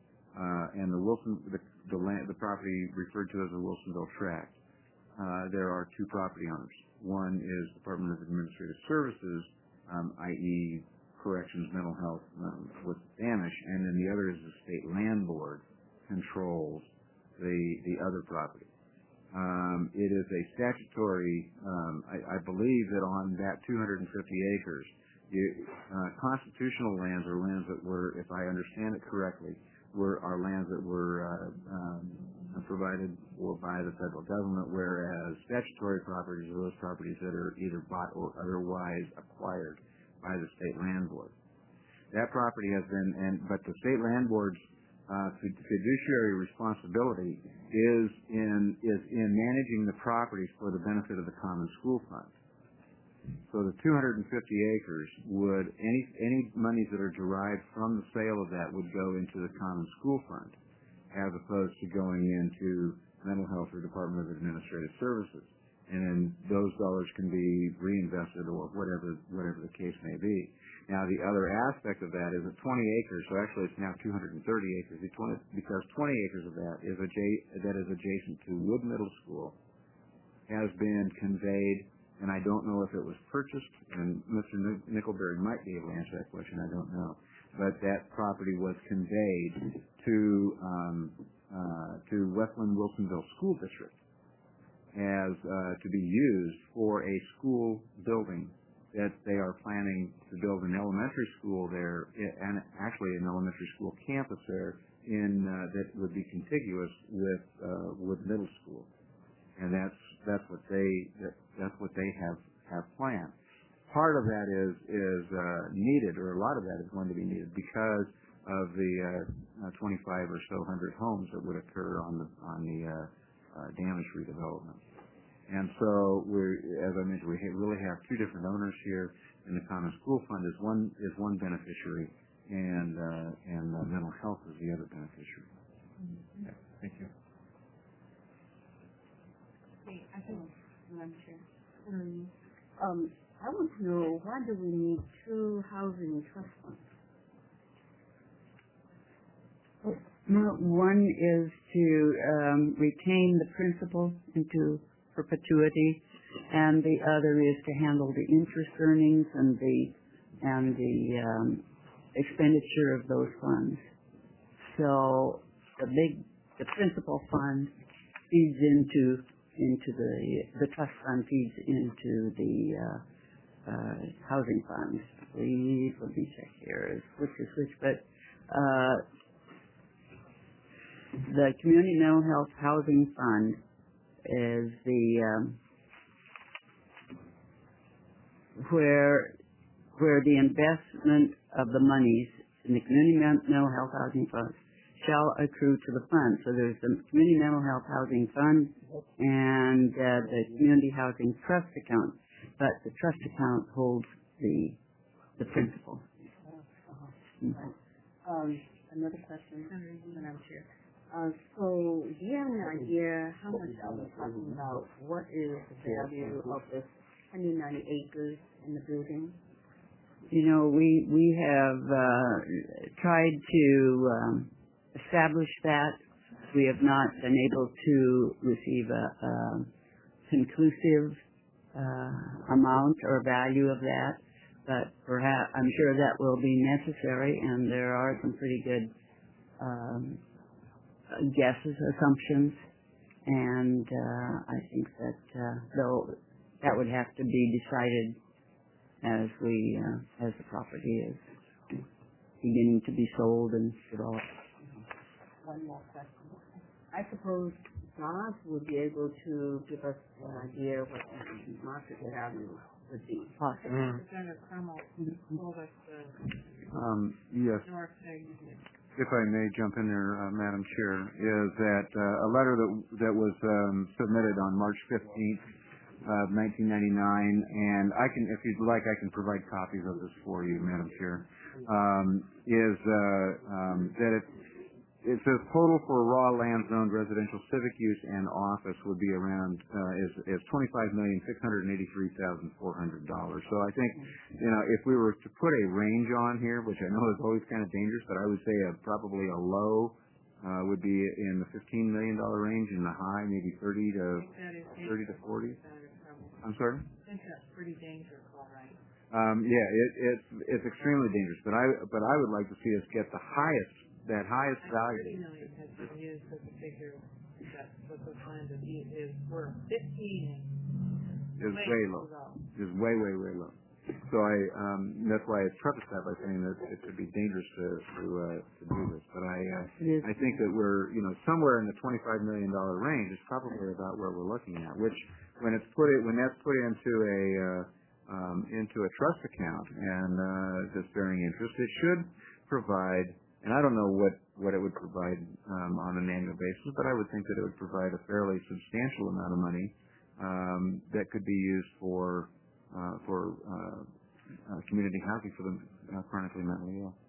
uh, and the Wilson the the, land, the property referred to as the Wilsonville tract, uh, there are two property owners. One is Department of Administrative Services, um, that is corrections, mental health um, with damage, and then the other is the state land board controls the the other property. Um, it is a statutory, um, I, I believe that on that two hundred fifty acres, you, uh, constitutional lands are lands that were, if I understand it correctly, were are lands that were uh, um, provided for by the federal government, whereas statutory properties are those properties that are either bought or otherwise acquired by the state land board. That property has been, and but the state land board's uh, fiduciary responsibility is in is in managing the properties for the benefit of the common school fund. So the two hundred fifty acres would any any monies that are derived from the sale of that would go into the common school fund, as opposed to going into mental health or Department of Administrative Services. And then those dollars can be reinvested or whatever whatever the case may be. Now, the other aspect of that is that twenty acres, so actually it's now two hundred thirty acres, because twenty acres of that is adja- that is adjacent to Wood Middle School, has been conveyed, and I don't know if it was purchased, and Mister Nickelberry might be able to answer that question, I don't know. But that property was conveyed to um, uh, to Westland Wilsonville School District as uh, to be used for a school building that they are planning to build an elementary school there, and actually an elementary school campus there in uh, that would be contiguous with uh, with middle school, and that's that's what they that, that's what they have have planned. Part of that is is uh, needed, or a lot of that is going to be needed because of the uh, uh, twenty-five or so hundred homes that would occur on the on the uh, uh, damage redevelopment. And so we, as I mentioned, we really have two different owners here, and the Common School Fund is one is one beneficiary, and uh, and uh, mental health is the other beneficiary. Mm-hmm. Yeah, thank you. Okay, I think, Madam Chair. Um, um, I want to know, why do we need two housing trust funds? One is to um, retain the principal into perpetuity, and the other is to handle the interest earnings and the and the um, expenditure of those funds. So the big the principal fund feeds into into the the trust fund feeds into the uh, uh, housing funds. Please let me check here which is which, but uh, the Community Mental Health Housing Fund is the um, where where the investment of the monies in the Community Mental Health Housing Fund shall accrue to the fund. So there's the Community Mental Health Housing Fund and uh, the Community Housing Trust account, but the trust account holds the the principal. Um, another question, Madam Chair. Uh, so do you have an idea how much are we talking about? What is the value of this one hundred ninety acres in the building? You know, we we have uh, tried to um, establish that. We have not been able to receive a, a conclusive uh, amount or value of that, but perhaps I'm sure that will be necessary, and there are some pretty good um, guesses, assumptions, and uh, I think that uh, though that would have to be decided as we uh, as the property is beginning to be sold and developed. One more question. I suppose Josh would be able to give us an idea what the market value would be. Possibly. Mm. Representative Crummell told us the Um, yes. north side. If I may jump in there, uh, Madam Chair, is that uh, a letter that that was um, submitted on March fifteenth, uh, nineteen ninety-nine, and I can, if you'd like, I can provide copies of this for you, Madam Chair. Um, is uh, um, that it it says total for raw land zoned residential civic use and office would be around uh, is is twenty-five million six hundred eighty-three thousand four hundred dollars. So I think, you know, if we were to put a range on here, which I know is always kind of dangerous, but I would say a, probably a low uh, would be in the fifteen million dollar range, and the high maybe thirty to thirty to forty. I'm sorry. I think that's pretty dangerous, all right. Um, yeah, it, it's it's extremely dangerous, but I but I would like to see us get the highest that highest value. thirty million has been used as a figure that what the plan is, is worth. Fifteen Is way low. Is way way way low. So I um, that's why I prefaced that by saying that it could be dangerous to to, uh, to do this. But I uh, I think that we're you know somewhere in the twenty-five million dollar range is probably about where we're looking at. Which when it's put it when that's put into a uh, um, into a trust account and uh, that's bearing interest, it should provide. And I don't know what, what it would provide um, on an annual basis, but I would think that it would provide a fairly substantial amount of money um, that could be used for uh, for uh, uh, community housing for the uh, chronically mentally ill.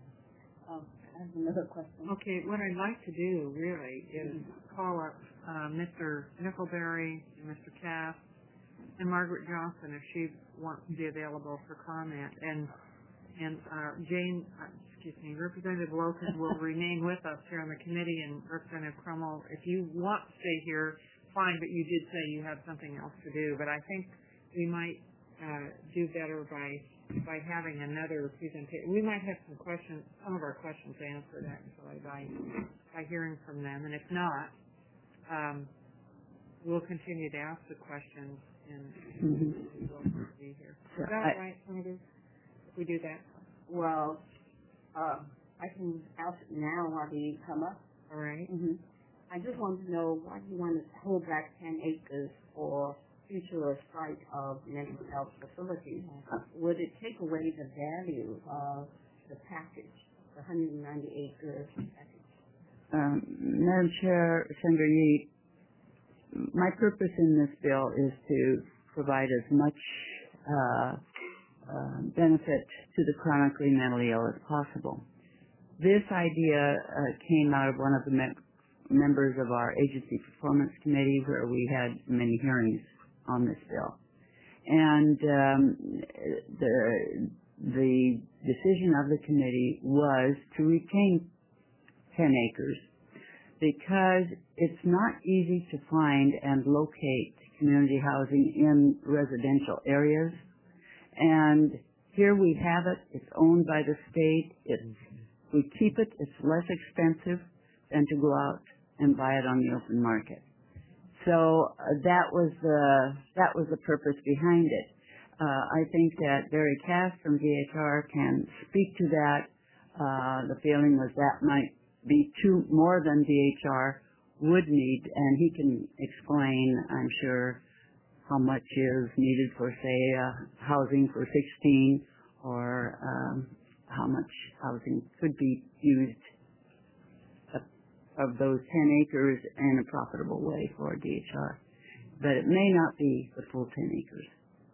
Um, I have another question. Okay, what I'd like to do really is call up uh, Mister Nickelberry and Mister Cass and Margaret Johnson if she wants to be available for comment, and and uh, Jane. Uh, Excuse me, Representative Wilson will remain with us here on the committee, and Representative Crummell, if you want to stay here, fine, but you did say you had something else to do. But I think we might uh, do better by by having another presentation. We might have some questions, some of our questions answered actually by by hearing from them, and if not, um, we'll continue to ask the questions and Mm-hmm. we'll be here. Is that I, right, Senator? If we do that? Well, uh, I can ask it now while they come up. All right. Mm-hmm. I just want to know why do you want to hold back ten acres for future site of mental health facilities? Would it take away the value of the package, the one hundred ninety acre package? Um, Madam Chair, Senator Yeet, my purpose in this bill is to provide as much uh, uh, benefit to the chronically mentally ill as possible. This idea uh, came out of one of the me- members of our agency performance committee, where we had many hearings on this bill. And um, the, the decision of the committee was to retain ten acres because it's not easy to find and locate community housing in residential areas. And here we have it. It's owned by the state. It's, we keep it. It's less expensive than to go out and buy it on the open market. So uh, that was the that was the purpose behind it. Uh, I think that Barry Cass from D H R can speak to that. Uh, the feeling was that might be too more than D H R would need, and he can explain, I'm sure, how much is needed for, say, uh, housing for sixteen, or um, how much housing could be used of those ten acres in a profitable way for D H R. But it may not be the full ten acres.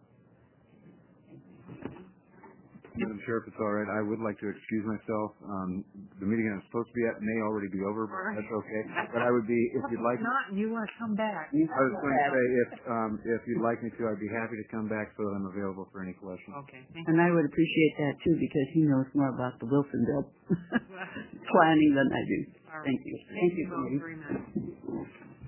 Madam Chair, if it's all right, I would like to excuse myself. Um, the meeting I'm supposed to be at may already be over, but Right. that's okay. But I would be, if you'd like, If not, you want to come back. I was going to say, if um, if you'd like me to, I'd be happy to come back so that I'm available for any questions. Okay, thank you. And I would appreciate that too, because he knows more about the Wilsonville planning than I do. All right. Thank you. Thank Thank you you, both Judy. very much.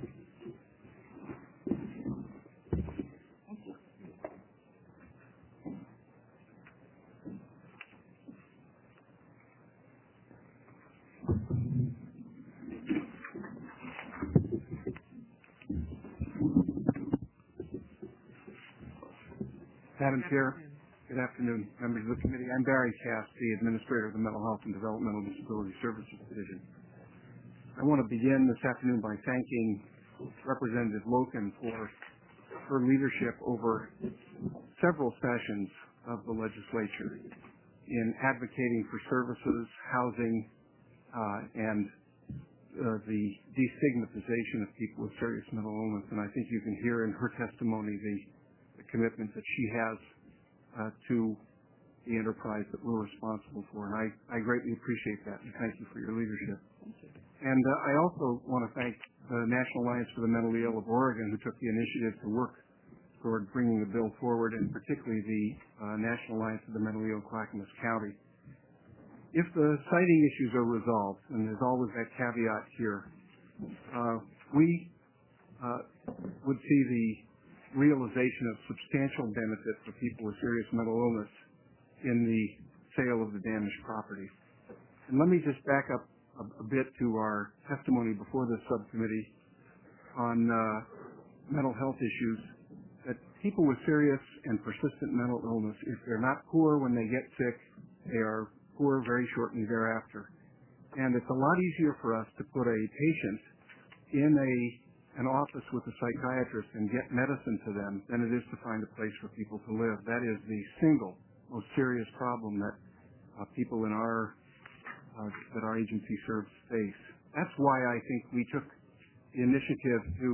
Madam Chair, good afternoon, members of the committee. I'm Barry Cass, the Administrator of the Mental Health and Developmental Disability Services Division. I want to begin this afternoon by thanking Representative Loken for her leadership over several sessions of the legislature in advocating for services, housing, uh, and uh, the destigmatization of people with serious mental illness. And I think you can hear in her testimony the commitment that she has uh, to the enterprise that we're responsible for, and I, I greatly appreciate that, and thank you for your leadership. And uh, I also want to thank the National Alliance for the Mentally Ill of Oregon, who took the initiative to work toward bringing the bill forward, and particularly the uh, National Alliance for the Mentally Ill Clackamas County. If the siting issues are resolved, and there's always that caveat here, uh, we uh, would see the realization of substantial benefit for people with serious mental illness in the sale of the damaged property. And let me just back up a, a bit to our testimony before this subcommittee on uh, mental health issues, that people with serious and persistent mental illness, if they're not poor when they get sick, they are poor very shortly thereafter. And it's a lot easier for us to put a patient in a an office with a psychiatrist and get medicine to them than it is to find a place for people to live. That is the single most serious problem that uh, people in our uh, that our agency serves face. That's why I think we took the initiative to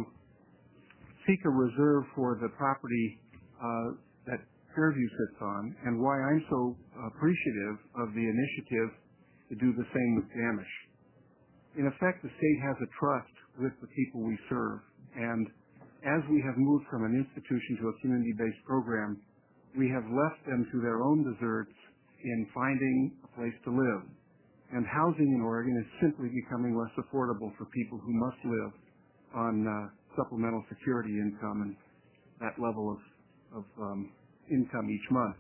seek a reserve for the property uh, that Fairview sits on, and why I'm so appreciative of the initiative to do the same with Damish. In effect, the state has a trust with the people we serve, and as we have moved from an institution to a community-based program, we have left them to their own deserts in finding a place to live. And housing in Oregon is simply becoming less affordable for people who must live on uh, supplemental security income and that level of, of um, income each month.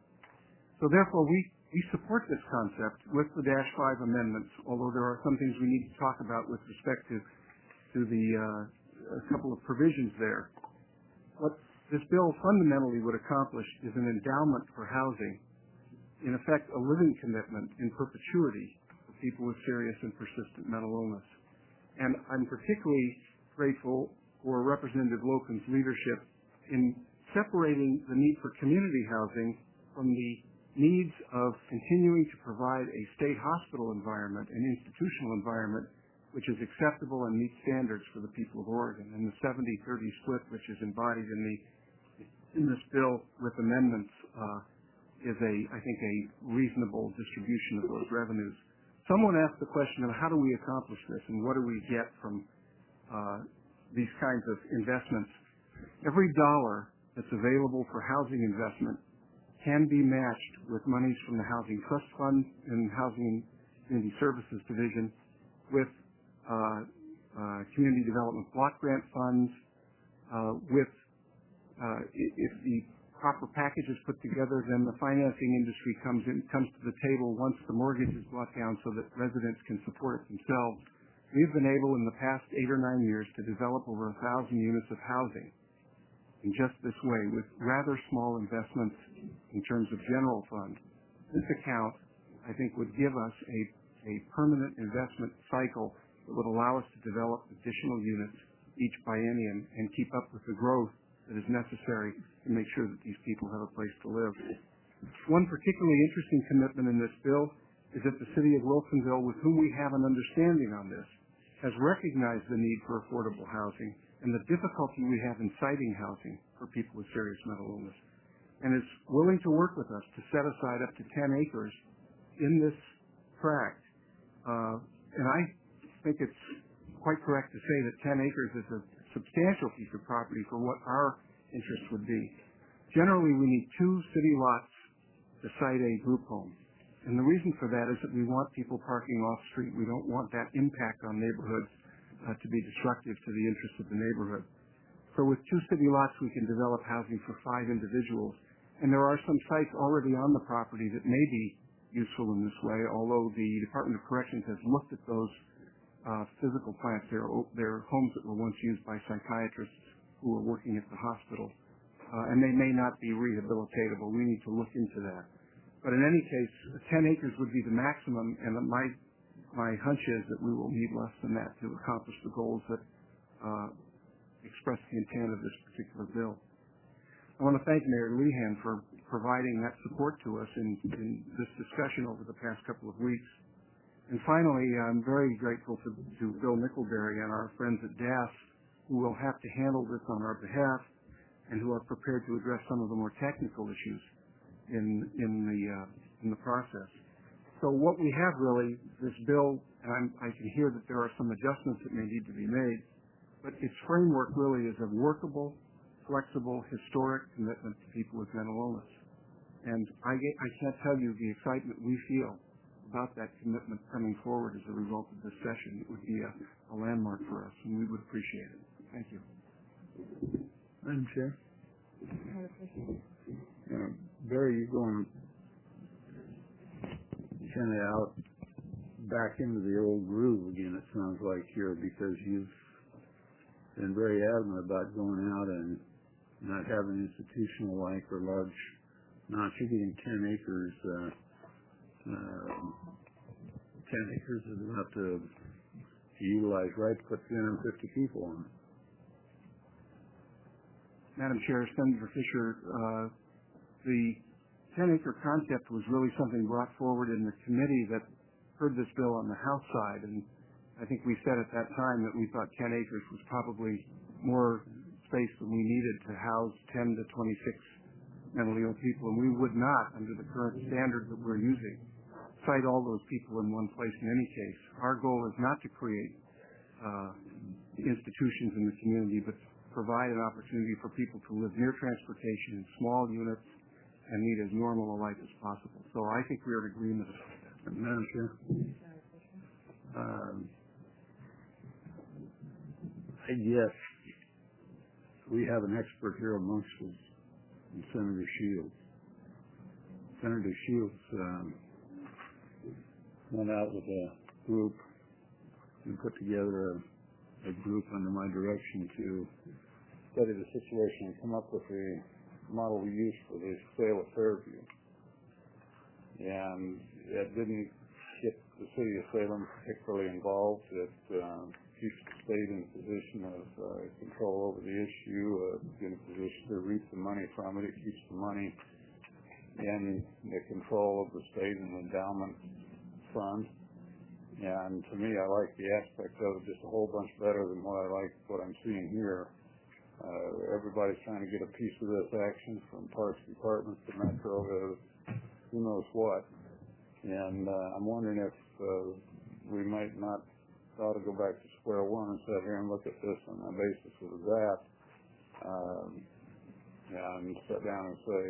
So therefore, we We support this concept with the Dash five amendments, although there are some things we need to talk about with respect to, to the uh, a couple of provisions there. What this bill fundamentally would accomplish is an endowment for housing, in effect a living commitment in perpetuity for people with serious and persistent mental illness. And I'm particularly grateful for Representative Loken's leadership in separating the need for community housing from the needs of continuing to provide a state hospital environment, an institutional environment, which is acceptable and meets standards for the people of Oregon. And the seventy thirty split, which is embodied in the in this bill with amendments, uh, is a, I think, a reasonable distribution of those revenues. Someone asked the question of how do we accomplish this and what do we get from uh, these kinds of investments. Every dollar that's available for housing investment can be matched with monies from the Housing Trust Fund and Housing and Community Services Division, with uh, uh, Community Development Block Grant funds, uh, with, uh, if the proper package is put together, then the financing industry comes in, comes to the table once the mortgage is brought down so that residents can support it themselves. We've been able in the past eight or nine years to develop over a thousand units of housing in just this way, with rather small investments in terms of general fund. This account, I think, would give us a, a permanent investment cycle that would allow us to develop additional units each biennium and keep up with the growth that is necessary to make sure that these people have a place to live. One particularly interesting commitment in this bill is that the city of Wilsonville, with whom we have an understanding on this, has recognized the need for affordable housing and the difficulty we have in siting housing for people with serious mental illness, and is willing to work with us to set aside up to ten acres in this tract. Uh, and I think it's quite correct to say that ten acres is a substantial piece of property for what our interest would be. Generally, we need two city lots to site a group home. And the reason for that is that we want people parking off-street. We don't want that impact on neighborhoods uh, to be destructive to the interests of the neighborhood. So with two city lots, we can develop housing for five individuals. And there are some sites already on the property that may be useful in this way, although the Department of Corrections has looked at those uh, physical plants. They're, they're homes that were once used by psychiatrists who were working at the hospital. Uh, and they may not be rehabilitatable. We need to look into that. But in any case, ten acres would be the maximum, and my my hunch is that we will need less than that to accomplish the goals that uh, express the intent of this particular bill. I want to thank Mayor Lehan for providing that support to us in, in this discussion over the past couple of weeks. And finally, I'm very grateful to, to Bill Nickelberry and our friends at D A S, who will have to handle this on our behalf and who are prepared to address some of the more technical issues in in the uh, in the process. So what we have really, this bill, and I'm, I can hear that there are some adjustments that may need to be made, but its framework really is a workable, flexible, historic commitment to people with mental illness. And I, I can't tell you the excitement we feel about that commitment coming forward as a result of this session. It would be a, a landmark for us, and we would appreciate it. Thank you. Madam Chair. Uh, Barry, you're going kind of out back into the old groove again, it sounds like here, because you've been very adamant about going out and not having institutional-like or large, not you're getting ten acres. Uh, uh, ten acres is enough to, to utilize right to put three hundred fifty people on. Madam Chair, Senator Fisher, uh, the ten-acre concept was really something brought forward in the committee that heard this bill on the House side, and I think we said at that time that we thought ten acres was probably more space than we needed to house ten to twenty-six mentally ill people, and we would not, under the current standard that we're using, site all those people in one place in any case. Our goal is not to create uh, institutions in the community, but provide an opportunity for people to live near transportation in small units and lead as normal a life as possible. So I think we are in agreement about that. Madam Chair, um, I guess we have an expert here amongst us, Senator Shields. Senator Shields um, went out with a group and put together a, a group under my direction to study the situation and come up with a model we used for the sale of Fairview. And it didn't get the city of Salem particularly involved. It uh, keeps the state in a position of uh, control over the issue, uh, in a position to reap the money from it. It keeps the money in the control of the state and the endowment fund. And to me, I like the aspect of it just a whole bunch better than what I like what I'm seeing here. Uh, everybody's trying to get a piece of this action, from Parks Department to Metro to who knows what. And uh, I'm wondering if uh, we might not ought to go back to square one and sit here and look at this on the basis of that, um, and sit down and say,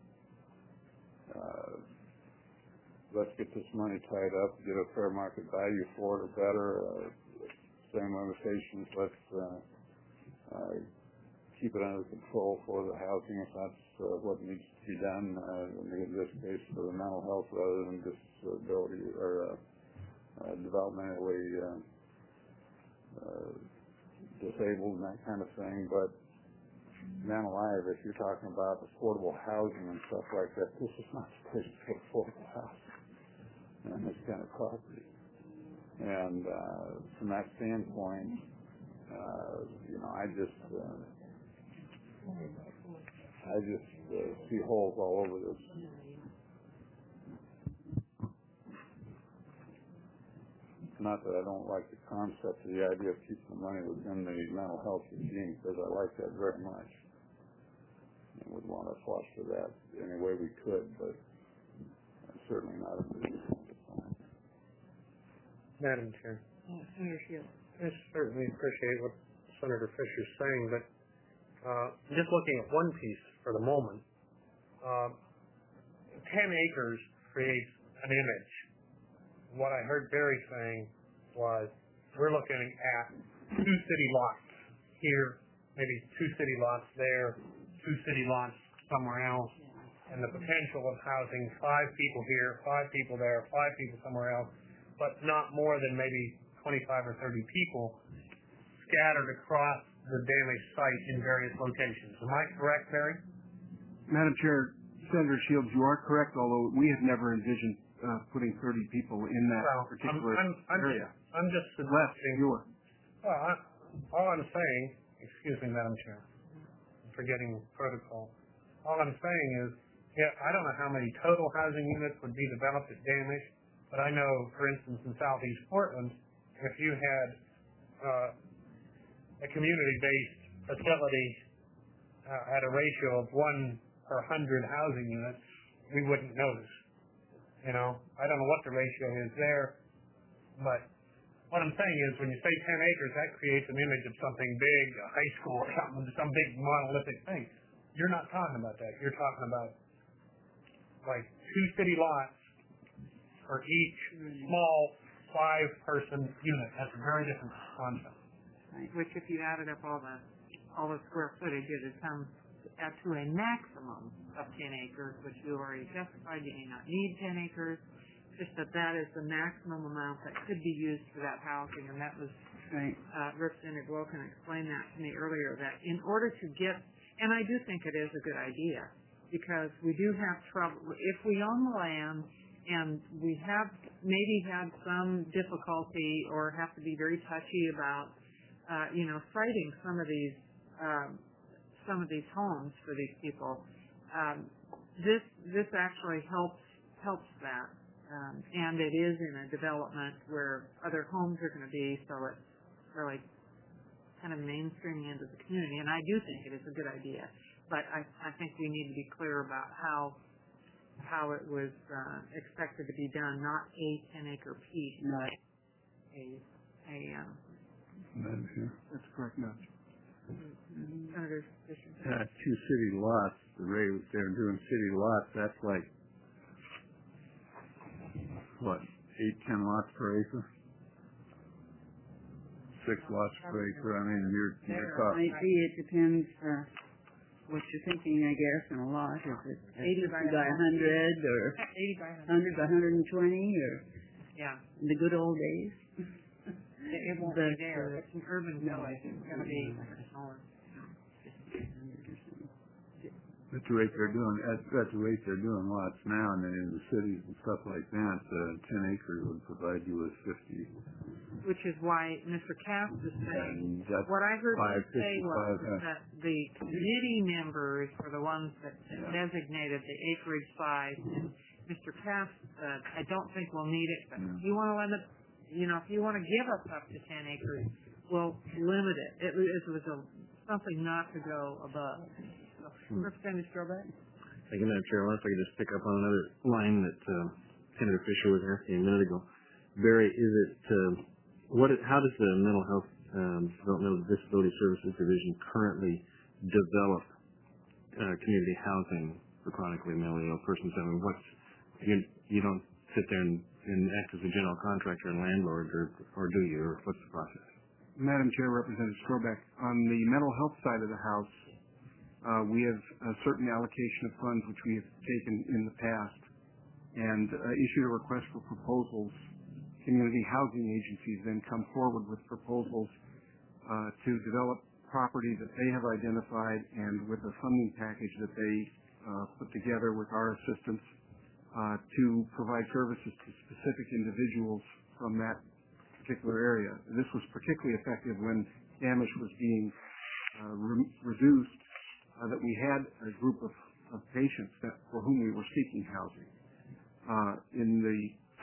uh, let's get this money tied up, get a fair market value for it or better. Uh, same limitations. Let's uh, uh, keep it under control for the housing if that's uh, what needs to be done. Uh, in this case, for the mental health rather than disability or uh, uh, developmentally uh, uh, disabled and that kind of thing. But man alive, if you're talking about affordable housing and stuff like that, this is not the place to put affordable housing and this kind of property. And uh, from that standpoint, uh, you know, I just uh, I just uh, see holes all over this. And not that I don't like the concept of the idea of keeping the money within the mental health regime, because I like that very much. And would want to foster that any way we could, but certainly not at this time. Madam Chair. Uh, Senator Shields. I certainly appreciate what Senator Fisher's saying, but uh, just looking at one piece for the moment, uh, ten acres creates an image. What I heard Barry saying was we're looking at two city lots here, maybe two city lots there, two city lots somewhere else, and the potential of housing five people here, five people there, five people somewhere else, but not more than maybe twenty-five or thirty people scattered across the damaged site in various locations. Am I correct, Barry? Madam Chair, Senator Shields, you are correct, although we have never envisioned uh, putting thirty people in that well, particular I'm, I'm, I'm area. Just, I'm just Less, suggesting. sure. Well, I, all I'm saying, excuse me, Madam Chair, I'm forgetting protocol. All I'm saying is, yeah, I don't know how many total housing units would be developed at Damage, but I know, for instance, in Southeast Portland, if you had uh, a community-based facility uh, at a ratio of one per hundred housing units, we wouldn't notice. You know, I don't know what the ratio is there, but what I'm saying is when you say ten acres, that creates an image of something big, a high school or something, some big monolithic thing. You're not talking about that. You're talking about like two city lots for each small five-person unit. That's a very different concept. Right. Which, if you added up all the all the square footage, it would come up to a maximum of ten acres, which you already justified. You may not need ten acres. Just that that is the maximum amount that could be used for that housing, and that was Right. uh, Representative Wilkin explained that to me earlier. That in order to get, and I do think it is a good idea, because we do have trouble if we own the land. And we have maybe had some difficulty or have to be very touchy about, uh, you know, citing some of these um, some of these homes for these people. Um, this this actually helps helps that, um, and it is in a development where other homes are going to be, so it's really kind of mainstreaming into the community. And I do think it is a good idea, but I, I think we need to be clear about how. how it was uh, expected to be done, not a ten-acre piece, Not a, a um, Madam Chair. That's correct, Madam Chair. Senator Fisher. Uh, two city lots, the Ray was there doing city lots, that's like, what, eight, ten lots per acre? Six lots per acre, I mean, you're, you're talking. might be, it depends uh, what you're thinking, I guess, in a lot. Is it eighty by a hundred or eighty by one hundred. hundred by one hundred and twenty or Yeah. in the good old days? It, it won't But, be there. uh, It's an urban no. village. It's going to be smaller. At the rate they're doing, at, at the rate they're doing lots now, and then in the cities and stuff like that, uh, ten acres would provide you with fifty. Which is why Mister Cass is saying, And that's what I heard five, him say was fifty-five, that the committee members were the ones that Yeah. designated the acreage size. And Mister Cass said, I don't think we'll need it, but Yeah. if you want to limit, you know, if you want to give us up to ten acres, we'll limit it. It, was- it was a, something not to go above. So, Representative Strobeck? Thank you, Madam Chair. I wonder if I could just pick up on another line that uh, Senator Fisher was asking a minute ago. Barry, is it uh, what? Is, how does the Mental Health um, Developmental Disability Services Division currently develop uh, community housing for chronically mentally ill persons? I mean, what's you, you don't sit there and, and act as a general contractor and landlord, or, or do you? Or what's the process? Madam Chair, Representative Strobeck, on the mental health side of the House, uh, we have a certain allocation of funds which we have taken in the past and uh, issued a request for proposals. Community housing agencies then come forward with proposals uh, to develop property that they have identified and with a funding package that they uh, put together with our assistance uh, to provide services to specific individuals from that particular area. This was particularly effective when damage was being uh, re- reduced, uh, that we had a group of, of patients that, for whom we were seeking housing. Uh, in the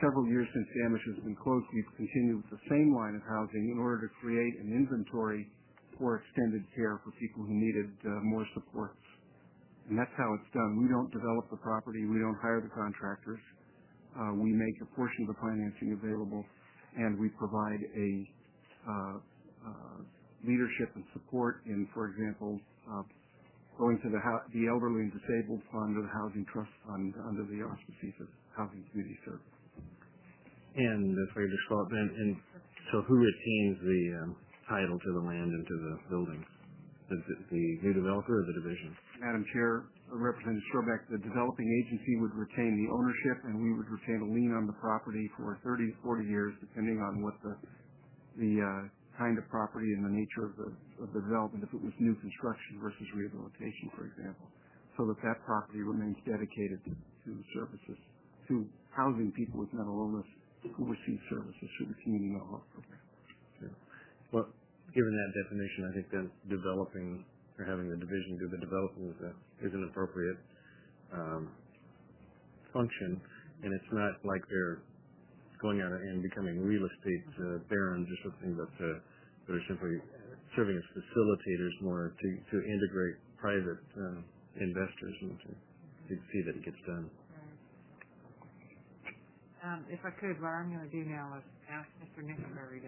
several years since Damish has been closed, we've continued with the same line of housing in order to create an inventory for extended care for people who needed uh, more supports. And that's how it's done. We don't develop the property. We don't hire the contractors. Uh, we make a portion of the financing available, and we provide a uh, uh, leadership and support in, for example, uh, going to the, ho- the elderly and disabled fund or the housing trust fund under the auspices of Housing Community Service. And if I just follow up, and, and so who retains the um, title to the land and to the buildings? The, the, the new developer or the division? Madam Chair, Representative Strobeck, the developing agency would retain the ownership, and we would retain a lien on the property for thirty to forty years, depending on what the the uh, kind of property and the nature of the, of the development, if it was new construction versus rehabilitation, for example, so that that property remains dedicated to, to services, to housing people with mental illness who receive services through the community mental health program. Sure. Well, given that definition, I think that developing or having the division do the developing is, a, is an appropriate um, function, and it's not like they're going out and becoming real estate uh, barons or something, but uh, they're simply serving as facilitators more to, to integrate private uh, investors and to, to see that it gets done. Um, if I could, what I'm going to do now is ask Mister Nickelberry to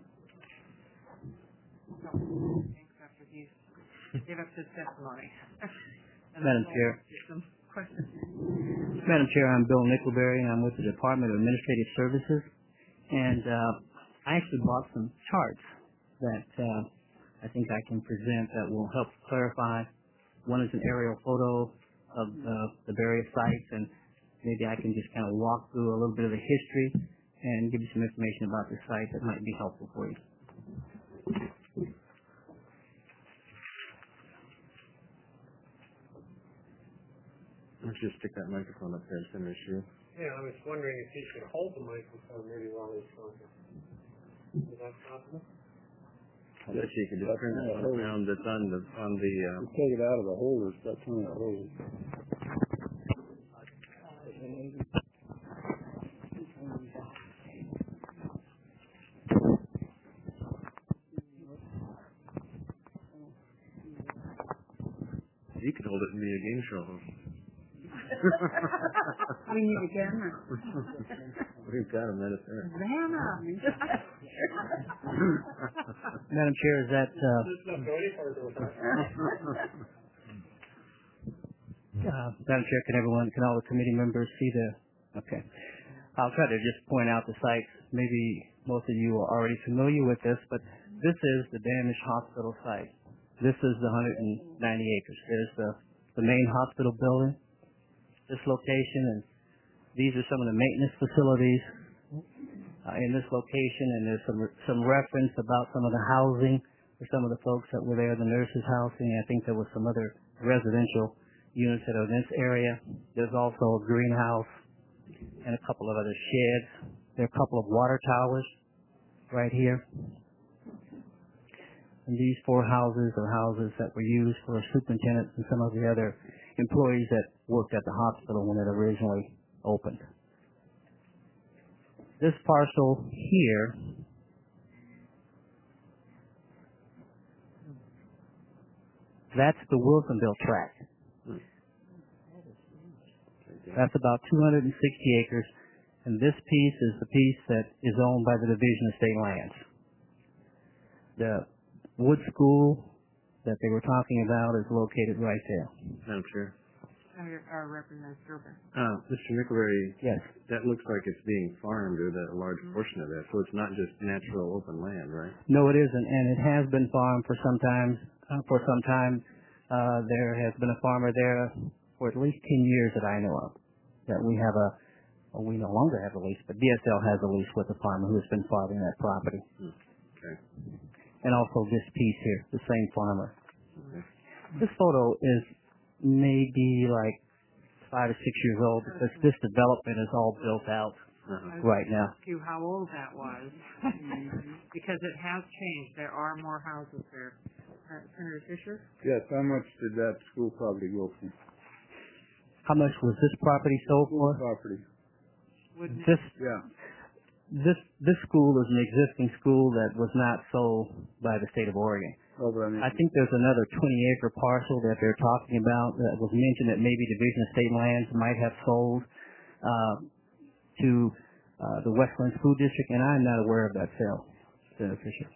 thanks after he's give up his testimony. Madam Chair. Some questions. Madam Chair, I'm Bill Nickelberry, and I'm with the Department of Administrative Services. And uh, I actually bought some charts that uh, I think I can present that will help clarify. One is an aerial photo of uh, the various sites, and maybe I can just kind of walk through a little bit of the history and give you some information about the site that might be helpful for you. Let's just stick that microphone up there and finish you. Yeah, I was wondering if he could hold the microphone maybe while he's talking. Is that possible? I bet you could just turn that one around that's on the, on the, um, take it out of the holder, start turning the holder. you could hold it and be a game show host. We need a camera. We've got a minute there. Madam Chair, is that... Uh, uh, Madam Chair, can everyone, can all the committee members see the... Okay. I'll try to just point out the sites. Maybe most of you are already familiar with this, but this is the Damish Hospital site. This is the one hundred ninety acres. There's the, the main hospital building, this location, and these are some of the maintenance facilities uh, in this location, and there's some some reference about some of the housing for some of the folks that were there, the nurses' housing. I think there was some other residential units that are in this area. There's also a greenhouse and a couple of other sheds. There are a couple of water towers right here. And these four houses are houses that were used for superintendents and some of the other employees that worked at the hospital when it originally opened. This parcel here that's the Wilsonville tract. That's about two hundred sixty acres, and this piece is the piece that is owned by the Division of State Lands. The Wood School that they were talking about is located right there. Madam Chair. Our, our Representative Strober. Uh, Mister Nickelberry, yes. That looks like it's being farmed, or that a large mm-hmm. portion of that, so it's not just natural open land, right? No, it isn't, and it has been farmed for some time. Uh, for some time, uh, there has been a farmer there for at least ten years that I know of. That we have a, well, we no longer have a lease, but D S L has a lease with a farmer who has been farming that property. Mm. Okay. And also this piece here, the same farmer. Okay. This photo is maybe like five or six years old because this development is all built out uh-huh. right now. I ask you how old that was because it has changed. There are more houses there. Uh, Senator Fisher? Yes, how much did that school property go for? How much was this property sold for? Property. wouldn't it? This Yeah. this this school is an existing school that was not sold by the state of Oregon. Oh, but I mean, I think there's another twenty acre parcel that they're talking about that was mentioned that maybe Division of State Lands might have sold uh, to uh, the Westland School District, and I'm not aware of that sale, Senator Fisher.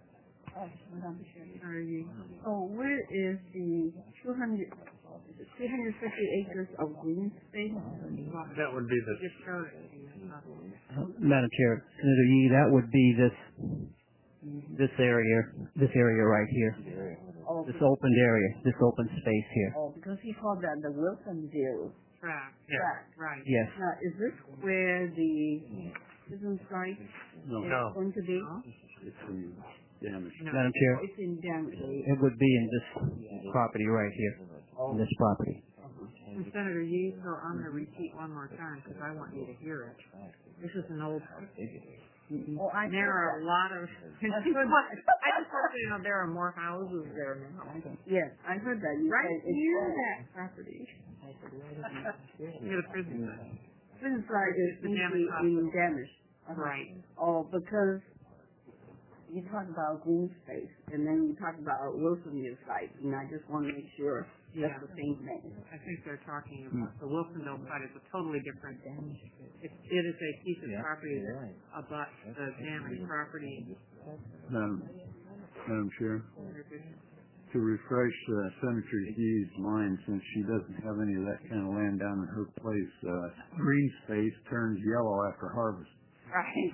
Are you? Oh, where is the two hundred, three hundred fifty acres of green space? That would be the, Just showed it. to you. Uh, Madam Chair, Senator Yee, that would be this this area, this area right here, Oh, this opened area, this open space here. oh, because he called that the Wilsonville Track. yeah. tract. Right. Yes. Now, is this where the prison site no, is No. going to be? it's in damage. No. Madam Chair, It's in damage. it would be in this property right here, in this property. And Senator Yee, so I'm going to repeat one more time because I want you to hear it. This is an old. Oh, I And there are a lot of. I just want you to know there are more houses there now. Yes, I heard that. You Right said it's near all- that property. Near the prison. prison site is The going to damage be hospital. in damage. Uh-huh. Right. Oh, because you talk about green space, and then you talk about Wilsonville site, and I just want to make sure Yeah. that's the same thing. I think they're talking about the Wilsonville site is a totally different. It, it is a piece of property about the damaged property. Madam, Madam Chair, to refresh uh, Senator Yee's mind, since she doesn't have any of that kind of land down in her place, uh, green space turns yellow after harvest. Right.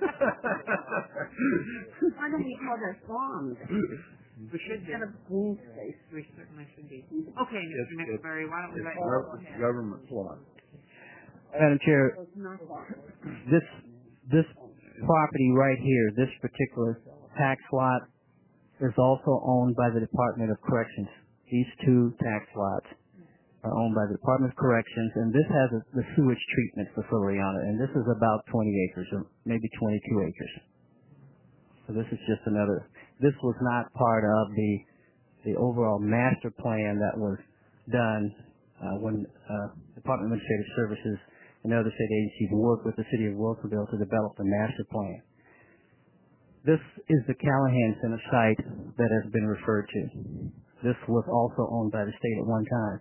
Why don't we call that farms We should be. instead of green space? We certainly should be. Okay, Mister It's- McSbury, why don't we let It's you gov- government plot. Madam Chair, So it's not farms. this this property right here, this particular tax lot, is also owned by the Department of Corrections. These two tax lots are owned by the Department of Corrections, and this has a, the sewage treatment facility on it, and this is about twenty acres, or maybe twenty-two acres. So this is just another. This was not part of the the overall master plan that was done uh, when uh, Department of Administrative Services and other state agencies worked with the city of Wilsonville to develop the master plan. This is the Callahan Center site that has been referred to. This was also owned by the state at one time.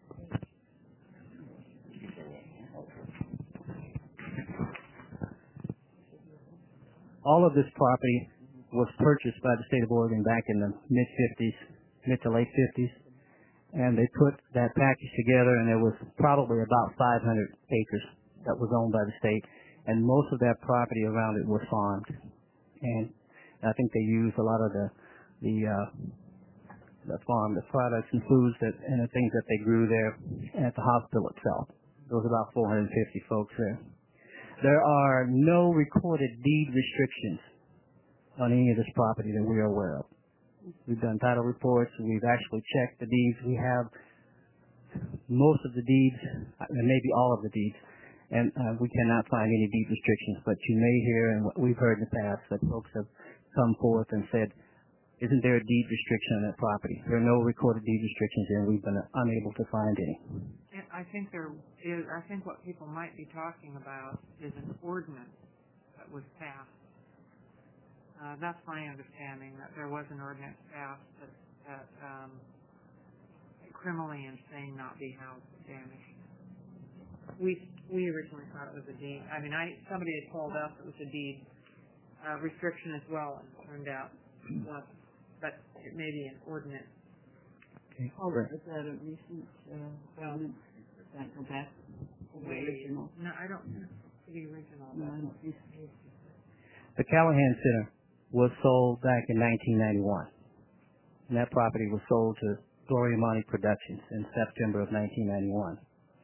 All of this property was purchased by the state of Oregon back in the mid fifties, mid to late fifties, and they put that package together, and there was probably about five hundred acres that was owned by the state, and most of that property around it was farmed. And I think they used a lot of the the uh, the farm, the products and foods that and the things that they grew there at the hospital itself. There was about four hundred fifty folks there. There are no recorded deed restrictions on any of this property that we are aware of. We've done title reports. We've actually checked the deeds. We have most of the deeds, and maybe all of the deeds, and uh, we cannot find any deed restrictions. But you may hear, and what we've heard in the past, that folks have come forth and said, isn't there a deed restriction on that property? There are no recorded deed restrictions, and we've been unable to find any. And I think there is, I think what people might be talking about is an ordinance that was passed. Uh, that's my understanding, that there was an ordinance passed that, that um, criminally insane not be housed damaged. We we originally thought it was a deed. I mean, I somebody had told us it was a deed uh, restriction as well, and it turned out it wasn't. But it may be an ordinance. Okay. Oh, is that a recent uh, development? Does that go back to the original? No, I don't think it's the original. No, I don't think so. The Callahan Center was sold back in nineteen ninety-one. And that property was sold to Gloria Monty Productions in September of nineteen ninety-one.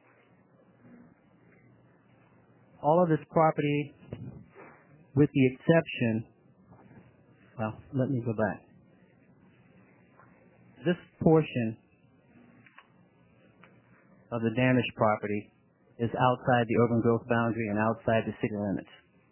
All of this property, with the exception, well, let me go back. This portion of the damaged property is outside the urban growth boundary and outside the city limits.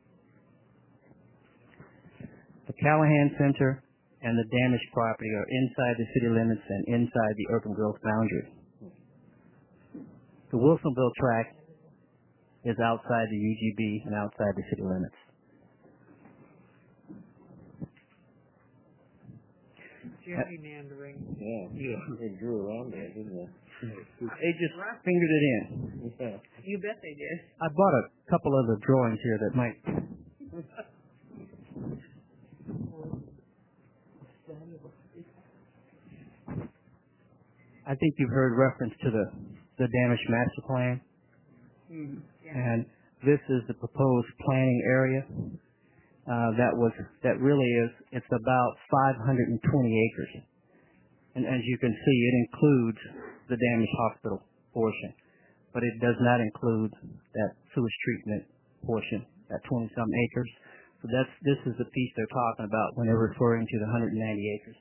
The Callahan Center and the damaged property are inside the city limits and inside the urban growth boundary. The Wilsonville tract is outside the U G B and outside the city limits. Gerrymandering. Yeah, yeah, they drew around there, didn't they? They just fingered it in. Yeah. You bet they did. I bought a couple other drawings here that might. I think you've heard reference to the the damaged master plan, Mm-hmm. Yeah. and this is the proposed planning area. Uh, that was that really is it's about five hundred twenty acres, and as you can see, it includes the damaged hospital portion, but it does not include that sewage treatment portion, that twenty some acres. So that's this is the piece they're talking about when they're referring to the one hundred ninety acres.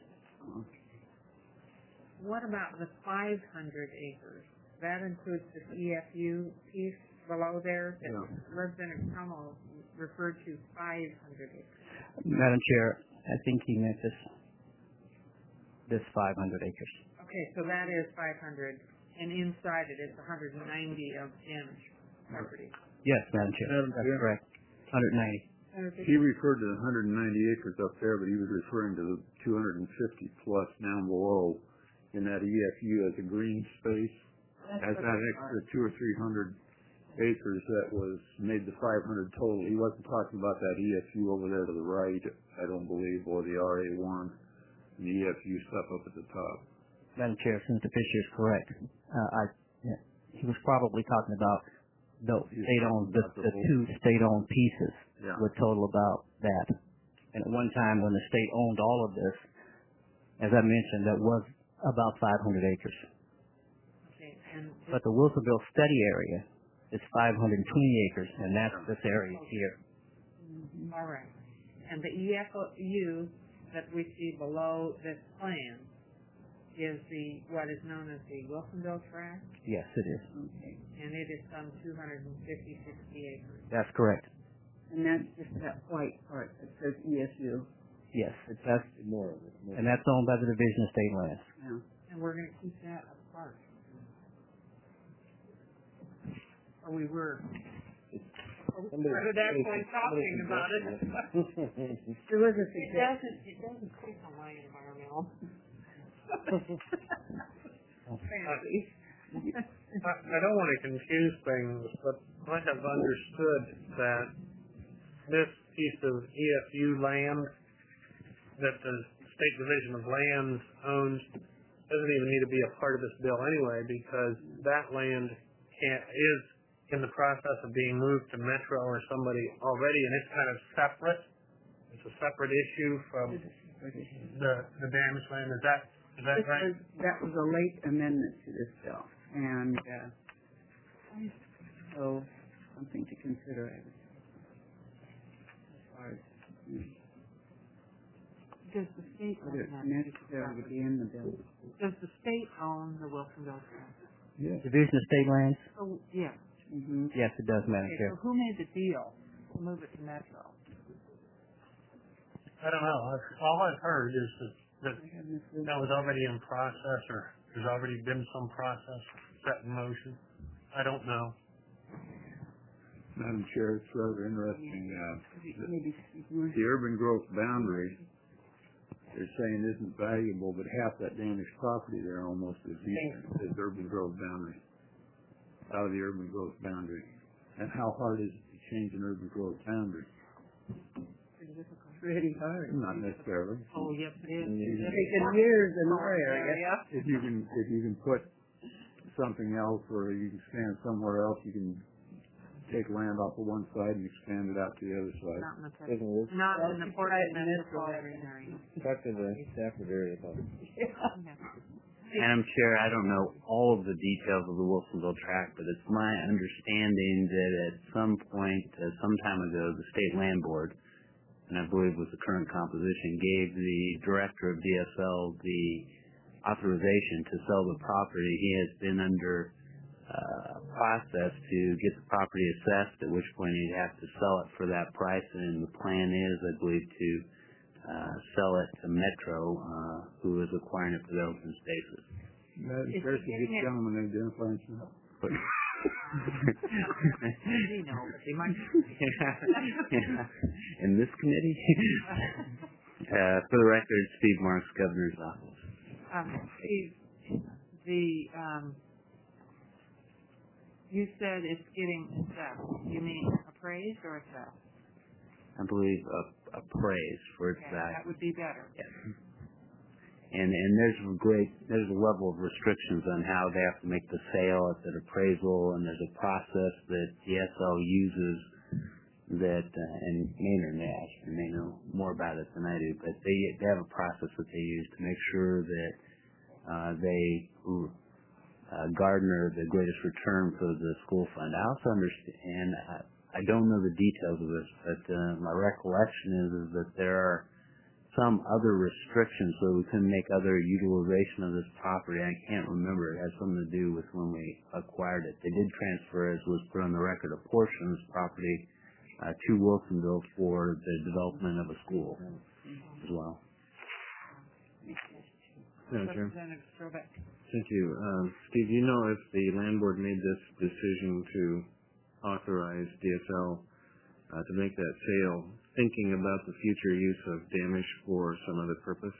What about the five hundred acres? That includes the E F U piece below there that Yeah. Representative Como referred to five hundred acres. Madam Chair, I think he meant this this five hundred acres. Okay, so that is five hundred, and inside it is one hundred ninety of damaged property. Yes, Madam Chair, Madam that's Chair. correct. one hundred ninety. He referred to the one hundred ninety acres up there, but he was referring to the two hundred fifty plus down below in that E F U as a green space, as that extra two or three hundred acres that was made the five hundred total. He wasn't talking about that E F U over there to the right, I don't believe, or the R A one, and the E F U stuff up at the top. Madam Chair, Senator Fisher is correct. Uh, I, yeah, he was probably talking about the state-owned, the, the two state-owned pieces Yeah. would total about that. And at one time when the state owned all of this, as I mentioned, that was about five hundred acres. Okay, and But the Wilsonville study area is five hundred twenty acres, and that's this area here. all right, and the E F U that we see below this plan is the what is known as the Wilsonville tract, Yes, it is. Okay. and it is some two hundred fifty, sixty acres. That's correct. And that's just that white part that says E S U. Yes, it's that's, More of it. More and that's owned by the Division of State Lands. Yeah. And we're going to keep that apart. Or we were. Somebody- Started actually talking about it. There was a It suggestion. doesn't, it doesn't signal my environmental. Fancy. I, I don't want to confuse things, but I have understood that this piece of E F U land that the State Division of Lands owns doesn't even need to be a part of this bill anyway, because that land can, is in the process of being moved to Metro or somebody already, and it's kind of separate. It's a separate issue from the the damaged land. Is that is that This right? was, that was a late amendment to this bill, and uh, so something to consider. I would say. As far as mm, Does the state whether own it's that? necessary to be in the bill. Does the state own the Wilsonville tract? Yeah. Division of State Lands? Oh, yeah. Mm-hmm. Yes, it does, Madam Okay, Chair. so who made the deal to move it to Metro? I don't know. I've- All I've heard is that, that I have this that was already in process, or there's already been some process set in motion. I don't know. Madam Chair, it's rather interesting. Uh, the, maybe maybe the urban growth boundary, they're saying isn't valuable, but half that damaged property there almost is eastern, is urban growth boundary, out of the urban growth boundary. And how hard is it to change an urban growth boundary? pretty hard. Not necessarily. Oh, yes, it is. It's taken years in our area. If you can, if you can put something else, or you can stand somewhere else, you can take land off of one side and expand it out to the other side. Not in the, Doesn't work. not in the Port Try it in this metropolitan area. Talk to the Stafford area about it. Madam Chair, I don't know all of the details of the Wilsonville tract, but it's my understanding that at some point, uh, some time ago, the State Land Board, and I believe was the current composition, gave the director of D S L the authorization to sell the property. He has been under uh, process to get the property assessed, at which point he'd have to sell it for that price, and the plan is, I believe, to uh, sell it to Metro, uh, who is acquiring it for the open spaces. Madam Chair, could this gentleman identify himself? They know, but they might. yeah. In this committee? uh, for the record, Steve Marks, Governor's Office. Um, Steve, the, um, you said it's getting assessed. You mean appraised or assessed? I believe a, appraised for its Okay, value. that would be better. Yes. And and there's a great there's a level of restrictions on how they have to make the sale at that appraisal, and there's a process that D S L uses that uh, and Maynard Nash may know more about it than I do, but they they have a process that they use to make sure that uh, they uh, garner the greatest return for the school fund. I also understand I, I don't know the details of this, but uh, my recollection is is that there are some other restrictions so we couldn't make other utilization of this property. I can't remember. It has something to do with when we acquired it. They did transfer, as was put on the record, a portion of this property uh, to Wilsonville for the development of a school as well. Madam Chair. Representative Strobeck. Thank you. Um, Steve, do you know if the land board made this decision to authorize D S L uh, to make that sale thinking about the future use of Damish for some other purpose?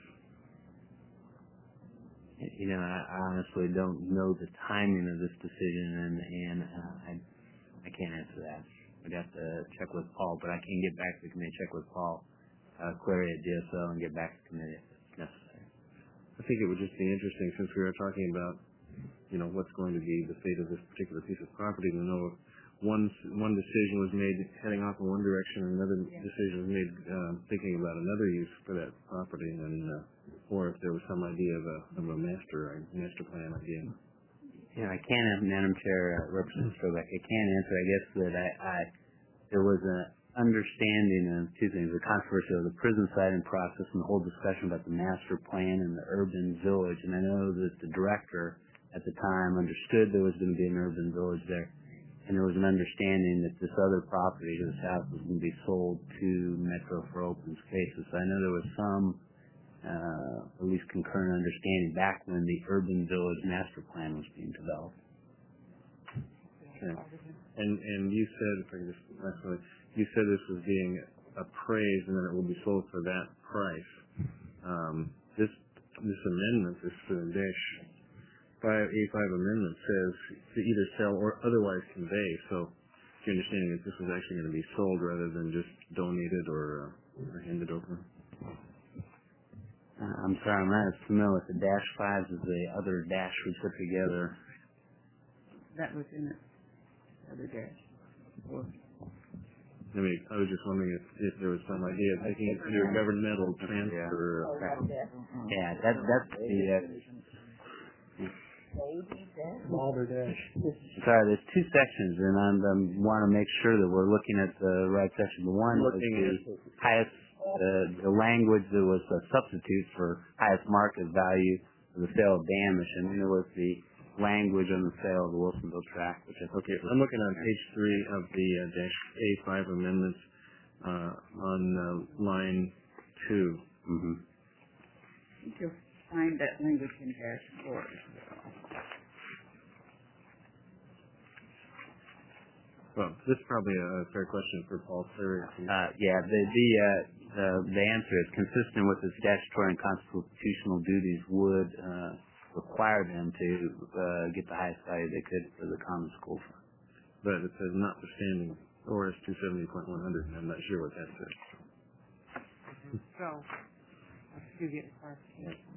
You know, I, I honestly don't know the timing of this decision, and, and uh, I, I can't answer that. I'd have to check with Paul, but I can get back to the committee, check with Paul, uh, query at D S O, and get back to the committee if it's necessary. I think it would just be interesting, since we are talking about, you know, what's going to be the fate of this particular piece of property, to know if One one decision was made heading off in one direction, and another yeah. decision was made uh, thinking about another use for that property, and uh, or if there was some idea of a of a master a master plan idea. Yeah, I can't, Madam Chair, uh, Representative Strobeck, I can't answer. I guess that I, I there was an understanding of two things: the controversy of the prison siting process and the whole discussion about the master plan and the urban village. And I know that the director at the time understood there was going to be an urban village there. And there was an understanding that this other property to the south was going to be sold to Metro for open spaces. So I know there was some, uh, at least concurrent understanding back when the urban village master plan was being developed. Okay. And and you said, if I can just actually, you said this was being appraised and then it will be sold for that price. Um, this this amendment, this uh, dash five eighty-five amendment says to either sell or otherwise convey. So your understanding is this was actually going to be sold rather than just donated or, uh, or handed over? Uh, I'm sorry, I'm not as familiar with the dash fives as the other dash we put together. That was in it. The other dash. Or I mean, I was just wondering if, if there was some idea of making it under governmental transfer. Yeah, yeah that, that's the... Uh, Alder dash. Sorry, there's two sections, and I um, want to make sure that we're looking at the right section. The one was the highest, uh, the language that was a substitute for highest market value for the sale of Damish, and then there was the language on the sale of the Wilsonville tract, which I think okay. I'm looking on page three of the uh, dash A five amendments uh, on uh, line two. Mm-hmm. I think you'll find that language in dash four as well. Well, this is probably a fair question for Paul Cleary. Uh, yeah, the the, uh, the the answer is consistent with the statutory and constitutional duties would uh, require them to uh, get the highest value they could for the common school fund. But it says notwithstanding O R S two seventy point one hundred, and I'm not sure what that says. So, let's do get clarification.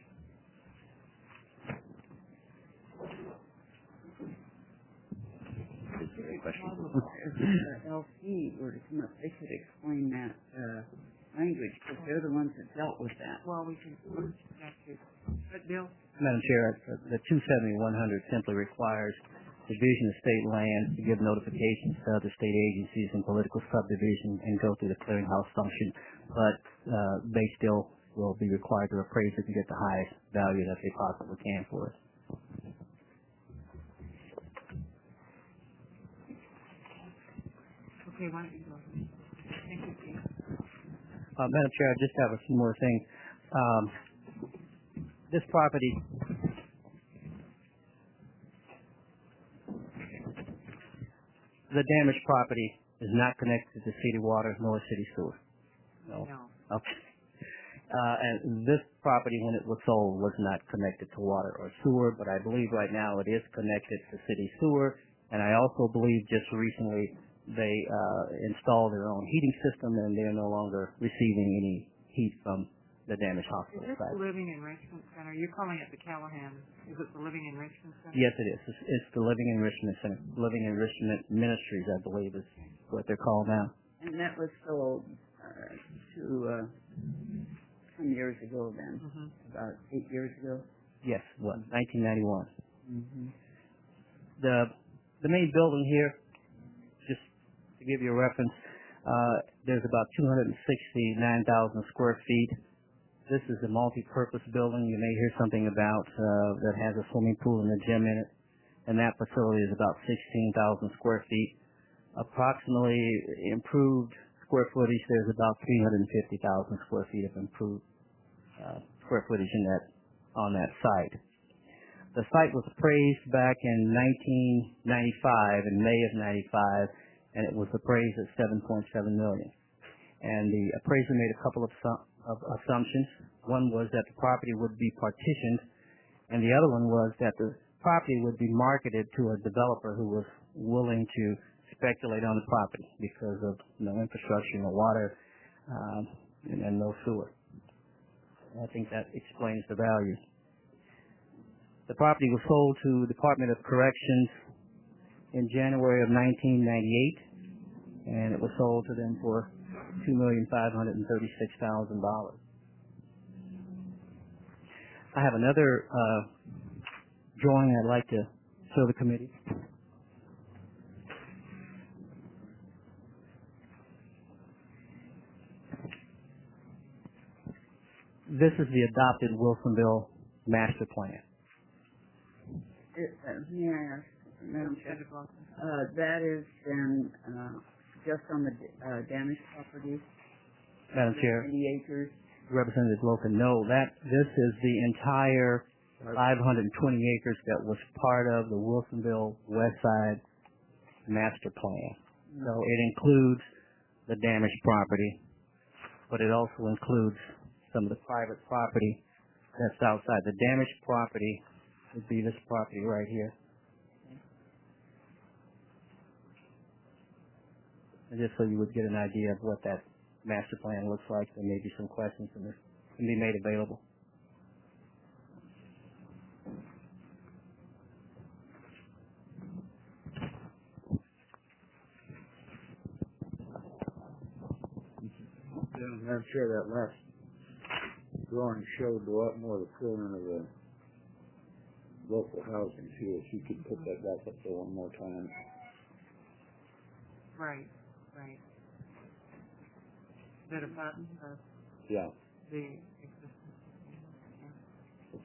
Question. If the L C were to come up, they could explain that uh, language because they're the ones that dealt with that. Well, we can look at that too. But Bill? Madam Chair, the two seventy one hundred simply requires the Division of State Land to give notifications to other state agencies and political subdivisions and go through the clearinghouse function, but uh, they still will be required to appraise it to get the highest value that they possibly can for it. Okay, why don't you go ahead? Thank you, Steve. Uh, Madam Chair, I just have a few more things. Um, this property the damaged property is not connected to city water nor city sewer. No. No. Okay. Uh, and this property, when it was sold, was not connected to water or sewer, but I believe right now it is connected to city sewer. And I also believe just recently they uh, installed their own heating system, and they're no longer receiving any heat from the damaged hospital Is this site. the Living Enrichment Center? You're calling it the Callahan. Is it the Living Enrichment Center? Yes, it is. It's, it's the Living Enrichment Center. Living Enrichment Ministries, I believe, is what they're called now. And that was sold uh, to uh, some years ago then, Mm-hmm. about eight years ago. Yes, what, nineteen ninety-one. Mm-hmm. The the main building here, just to give you a reference, uh, there's about two hundred sixty-nine thousand square feet. This is a multi-purpose building you may hear something about uh, that has a swimming pool and a gym in it. And that facility is about sixteen thousand square feet. Approximately improved square footage, there's about three hundred fifty thousand square feet of improved uh, square footage in that on that site. The site was appraised back in nineteen ninety-five, in May of ninety-five, and it was appraised at seven point seven million dollars. And the appraiser made a couple of, of assumptions. One was that the property would be partitioned, and the other one was that the property would be marketed to a developer who was willing to speculate on the property because of no infrastructure, no water, um, and, and no sewer. I think that explains the value. The property was sold to the Department of Corrections in January of nineteen ninety-eight, and it was sold to them for two million five hundred thirty-six thousand dollars. I have another uh, drawing I'd like to show the committee. This is the adopted Wilsonville master plan. It, uh, may I ask, Madam Chair? Uh, that is then uh, just on the uh, damaged property? Madam Chair, eighty acres? Representative Loken, no, that this is the entire five hundred twenty acres that was part of the Wilsonville West Side master plan. So it includes the damaged property, but it also includes some of the private property that's outside. The damaged property would be this property right here. And just so you would get an idea of what that master plan looks like, there may be some questions that can be made available. Yeah, I'm sure that last drawing showed a lot more of the filling of the local housing too. If you could put that back up there one more time. Right, right. Is that a button? Or Yeah. the existing? Yeah.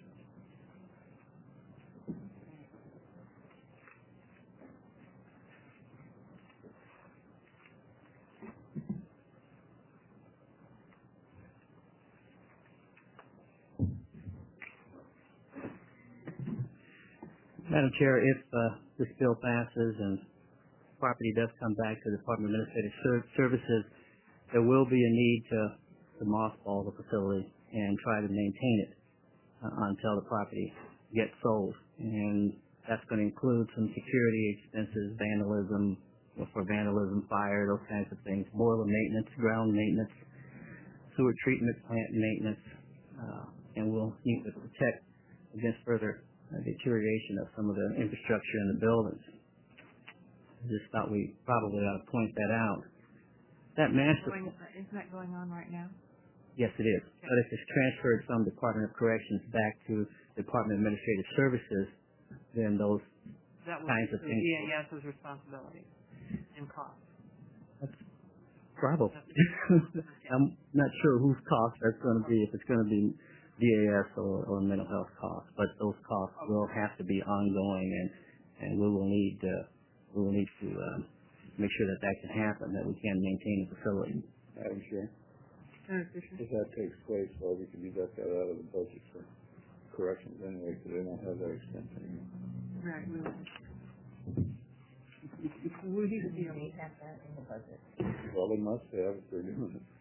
Madam Chair, if uh, this bill passes and property does come back to the Department of Administrative Ser- Services, there will be a need to, to mothball the facility and try to maintain it uh, until the property gets sold. And that's going to include some security expenses, vandalism, for vandalism, fire, those kinds of things, boiler maintenance, ground maintenance, sewer treatment plant maintenance, uh, and we'll need to protect against further uh, deterioration of some of the infrastructure in the buildings. I just thought we probably ought to point that out. That master... Going, isn't that going on right now? Yes, it is. Okay. But if it's transferred from Department of Corrections back to Department of Administrative Services, then those that kinds of things... D A S's responsibility and cost. That's probably. I'm not sure whose cost that's going to be, if it's going to be D A S or, or mental health costs, but those costs will have to be ongoing, and, and we will need uh, we will need to um, make sure that that can happen, that we can maintain the facility. Madam Chair, if that takes place, well, we can deduct that out of the budget for corrections anyway, because they won't have that expense anymore. Right. We will. We usually have that in the budget. Well, they must have if they're doing it.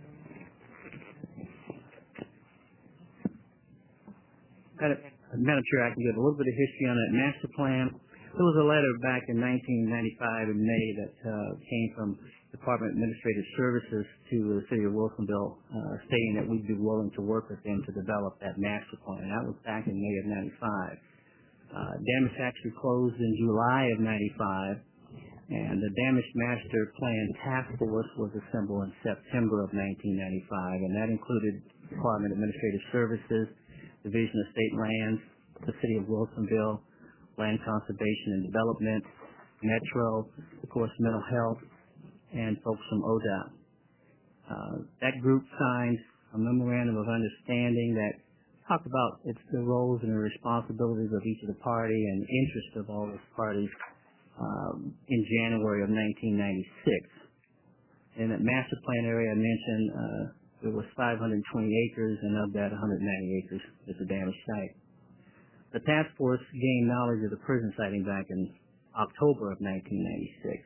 Madam Madam Chair, I can give a little bit of history on that master plan. There was a letter back in nineteen ninety-five in May that uh, came from Department of Administrative Services to the City of Wilsonville uh, stating that we'd be willing to work with them to develop that master plan. That was back in May of ninety-five. Uh, Damage actually closed in July of ninety-five, and the Damage Master Plan Task Force was assembled in September of nineteen ninety-five, and that included Department of Administrative Services, Division of State Lands, the City of Wilsonville, Land Conservation and Development, Metro, of course, Mental Health, and folks from O D O T. Uh, that group signed a memorandum of understanding that talked about its, the roles and the responsibilities of each of the party and interests of all those parties um, in January of nineteen ninety-six. In that master plan area I mentioned, uh, there was five hundred twenty acres, and of that, one hundred ninety acres is a damaged site. The task force gained knowledge of the prison siting back in October of nineteen ninety-six.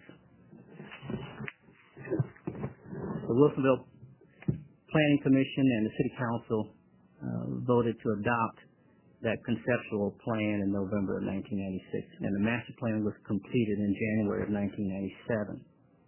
The Wilsonville Planning Commission and the City Council uh, voted to adopt that conceptual plan in November of nineteen ninety-six, and the master plan was completed in January of nineteen ninety-seven.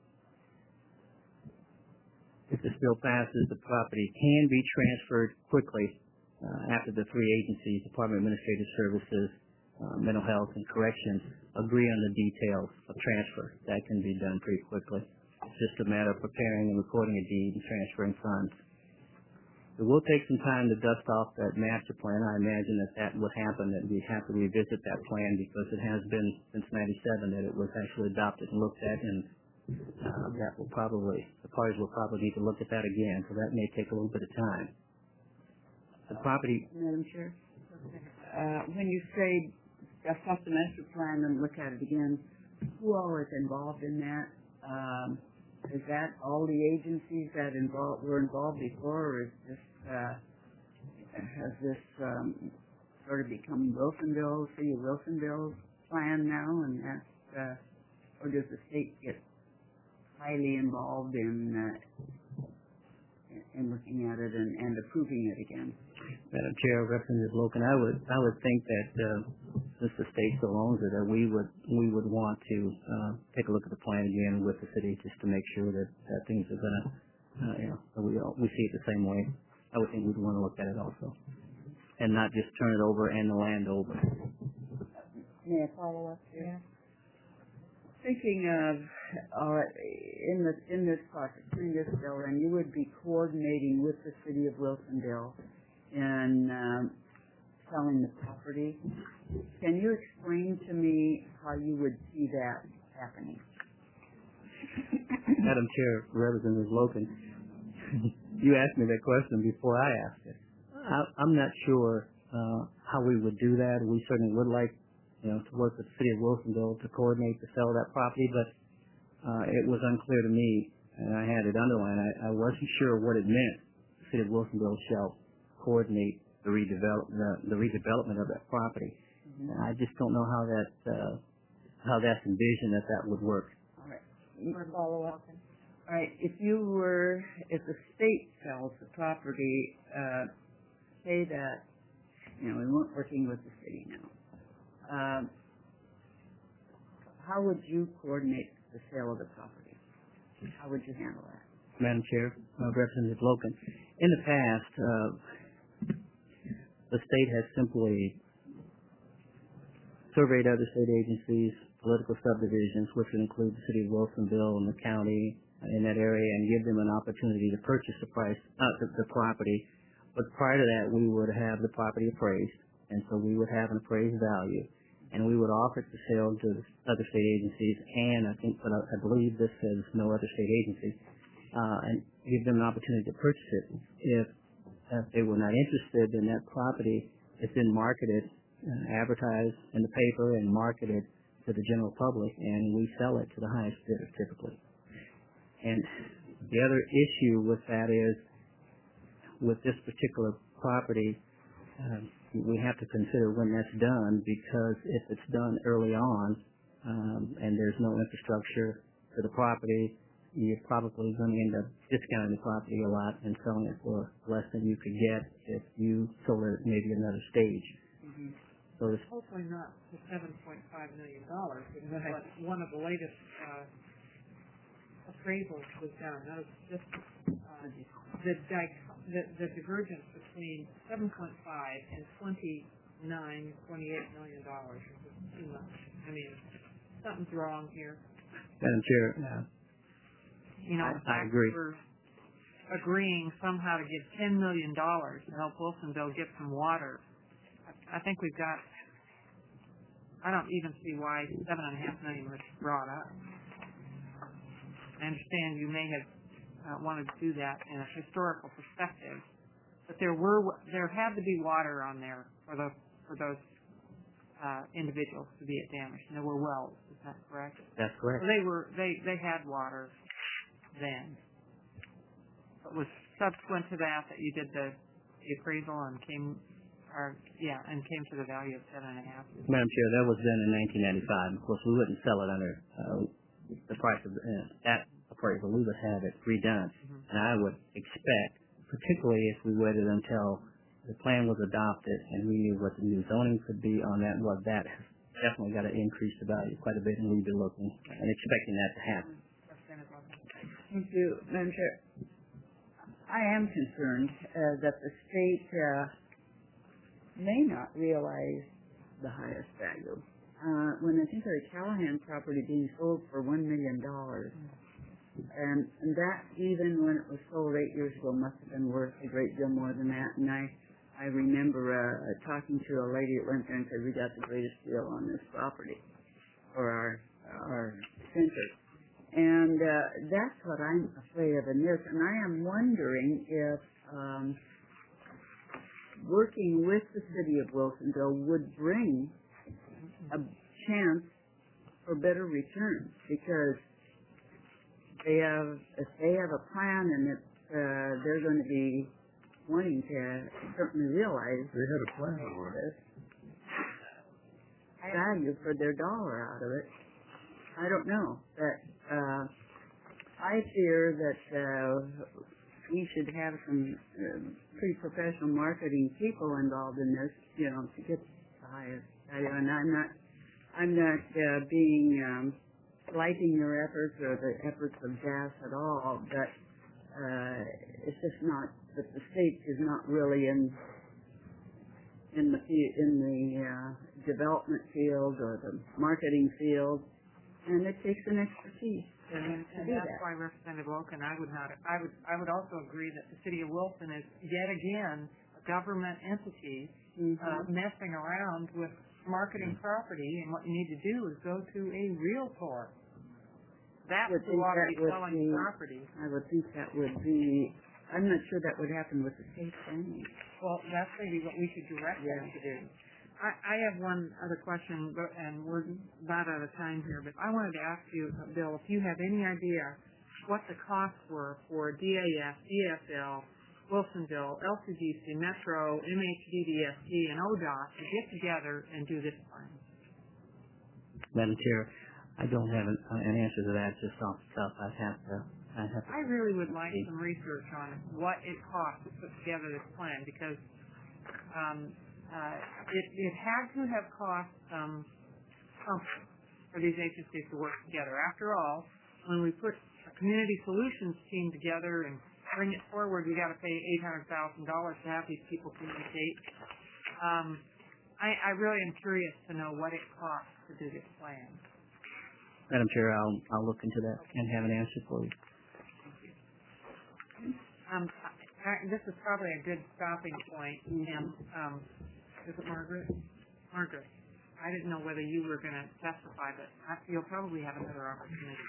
If this bill passes, the property can be transferred quickly uh, after the three agencies, Department of Administrative Services, uh, Mental Health, and Corrections, agree on the details of transfer. That can be done pretty quickly. It's just a matter of preparing and recording a deed and transferring funds. It will take some time to dust off that master plan. I imagine that that would happen, that we'd have to revisit that plan because it has been since ninety-seven that it was actually adopted and looked at, and uh, that will probably, the parties will probably need to look at that again, so that may take a little bit of time. The property... Madam Chair, uh, when you say dust off the master plan and look at it again, who all is involved in that? Um, is that all the agencies that involved, were involved before, or is this, uh, has this um, sort of become Wilsonville, City of Wilsonville's plan now, and that's, uh, or does the state get highly involved in uh, in looking at it and, and approving it again? Madam Chair, Representative Loken, I would I would think that uh, since the state still owns it, that we would we would want to uh, take a look at the plan again with the city just to make sure that, that things are going to, uh, you know, that we all, we see it the same way. I would think we'd want to look at it also, and not just turn it over and the land over. May I follow up here? Yeah. Thinking of uh, in this in this process, in this bill, and you would be coordinating with the City of Wilsonville in um, selling the property. Can you explain to me how you would see that happening? Madam Chair, Representative Loken, you asked me that question before I asked it. I, I'm not sure uh, how we would do that. We certainly would like, you know, to work with the City of Wilsonville to coordinate the sale of that property, but uh, it was unclear to me, and I had it underlined. I, I wasn't sure what it meant. The City of Wilsonville shall coordinate the redevelop the, the redevelopment of that property. Mm-hmm. I just don't know how that uh, how that's envisioned that that would work. All right. For follow up. All right. If you were, if the state sells the property, uh, say that, you know, we weren't working with the city now. Um, how would you coordinate the sale of the property? How would you handle that? Madam Chair, uh, Representative Loken, in the past, uh, the state has simply surveyed other state agencies, political subdivisions, which would include the City of Wilsonville and the county in that area, and give them an opportunity to purchase the price, uh, the, the property. But prior to that, we would have the property appraised, and so we would have an appraised value, and we would offer it to sale to other state agencies, and I think, but I, I believe this says no other state agencies, uh, and give them an opportunity to purchase it. If, if they were not interested in that property, it's then marketed, uh, advertised in the paper, and marketed to the general public, and we sell it to the highest bidder typically. And the other issue with that is, with this particular property, uh, we have to consider when that's done, because if it's done early on, um, and there's no infrastructure to the property, you're probably going to end up discounting the property a lot and selling it for less than you could get if you sold it at maybe another stage. Mm-hmm. So it's hopefully not for seven point five million dollars, because right. one of the latest uh, appraisals was done. That was just uh, the, di- the the divergence between seven point five and twenty-nine, twenty-eight million dollars is too much. I mean, something's wrong here. Madam Chair, uh, you know, I, in I fact, agree. We're agreeing somehow to give ten million dollars to help Wilsonville get some water. I, I think we've got. I don't even see why seven and a half million was brought up. I understand you may have uh, wanted to do that in a historical perspective, but there were there had to be water on there for the for those uh, individuals to be at damage, and there were wells. Is that correct? That's correct. So they were they they had water then. It was subsequent to that that you did the, the appraisal and came, or yeah, and came to the value of seven and a half. Madam Chair, that was done in nineteen ninety-five. Of course, we wouldn't sell it under uh, the price of uh, that appraisal. We would have it redone, mm-hmm. and I would expect, particularly if we waited until the plan was adopted and we knew what the new zoning could be on that, well, that has definitely got to increase the value quite a bit, and we'd be looking and expecting that to happen. Thank you, Madam Chair. I am concerned uh, that the state uh, may not realize the highest value. Uh, when I think of the Callahan property being sold for one million dollars, and, and that even when it was sold eight years ago must have been worth a great deal more than that. And I, I remember uh, talking to a lady at one time and said, we got the greatest deal on this property for our, our center. And uh, that's what I'm afraid of in this. And I am wondering if um, working with the city of Wilsonville would bring a chance for better returns, because they have, if they have a plan and it's, uh, they're going to be wanting to certainly realize they had a plan for it. Value for their dollar out of it. I don't know, but uh, I fear that uh, we should have some uh, pretty professional marketing people involved in this, you know, to get the highest value. And I'm not, I'm not uh, being um, slighting your efforts or the efforts of J A S at all, but uh, it's just not that the state is not really in in the in the uh, development field or the marketing field. And it takes an expertise to, and, to and do that's that. why Representative Wilken, I would not, I would, I would also agree that the city of Wilson is yet again a government entity mm-hmm. uh, messing around with marketing property, and what you need to do is go to a realtor. That's who ought to be selling the property. I would think that would be. I'm not sure that would happen with the state planning. Well, that's maybe what we should direct yeah. them to do. I, I have one other question, and we're about out of time here, but I wanted to ask you, Bill, if you have any idea what the costs were for D A F, D F L, Wilsonville, L C D C, Metro, M H D D S T, and O D O T to get together and do this plan. Madam Chair, I don't have an, uh, an answer to that just off the cuff. I have to. I have to. I really would like some research on what it costs to put together this plan, because um, Uh, it, it had to have cost some something for these agencies to work together. After all, when we put a community solutions team together and bring it forward, we got to pay eight hundred thousand dollars to have these people communicate. Um, I, I really am curious to know what it costs to do this plan. Madam Chair, I'll I'll look into that and have an answer for you. Um, I, this is probably a good stopping point, and um, is it Margaret? Margaret, I didn't know whether you were going to testify, but I, you'll probably have another opportunity.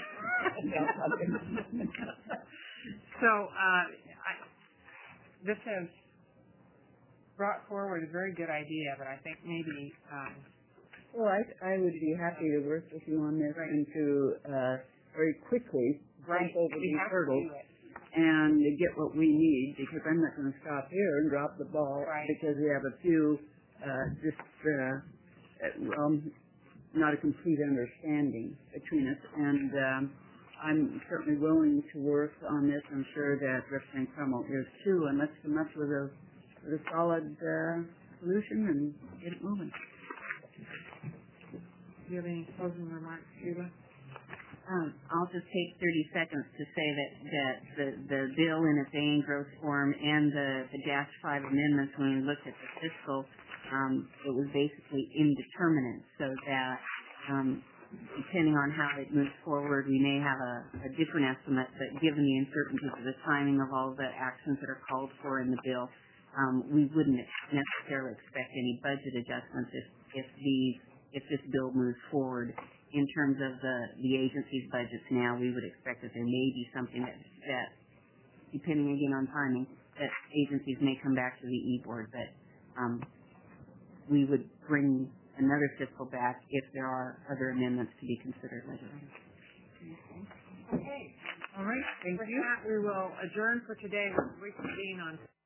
So, uh, I, this has brought forward a very good idea, but I think maybe... Um, well, I, I would be happy to work with you on this right. and to uh, very quickly right. jump over we these hurdles. And get what we need, because I'm not going to stop here and drop the ball right. because we have a few uh, just uh, um, not a complete understanding between us. And um, I'm certainly willing to work on this. I'm sure that Representative Crummell is too, and let's come up with a, with a solid uh, solution and get it moving. Do you have any closing remarks, Sheila? Um, I'll just take thirty seconds to say that, that the, the bill in its A and growth form and the, the D A S five amendments, when we looked at the fiscal, um, it was basically indeterminate, so that um, depending on how it moves forward, we may have a, a different estimate, but given the uncertainties of the timing of all the actions that are called for in the bill, um, we wouldn't necessarily expect any budget adjustments if, if these, if this bill moves forward. In terms of the, the agency's budgets now, we would expect that there may be something that, that, depending again on timing, that agencies may come back to the E-Board, but um, we would bring another fiscal back if there are other amendments to be considered later on. Okay. All right. Thank you. With that, we will adjourn for today. We'll reconvene on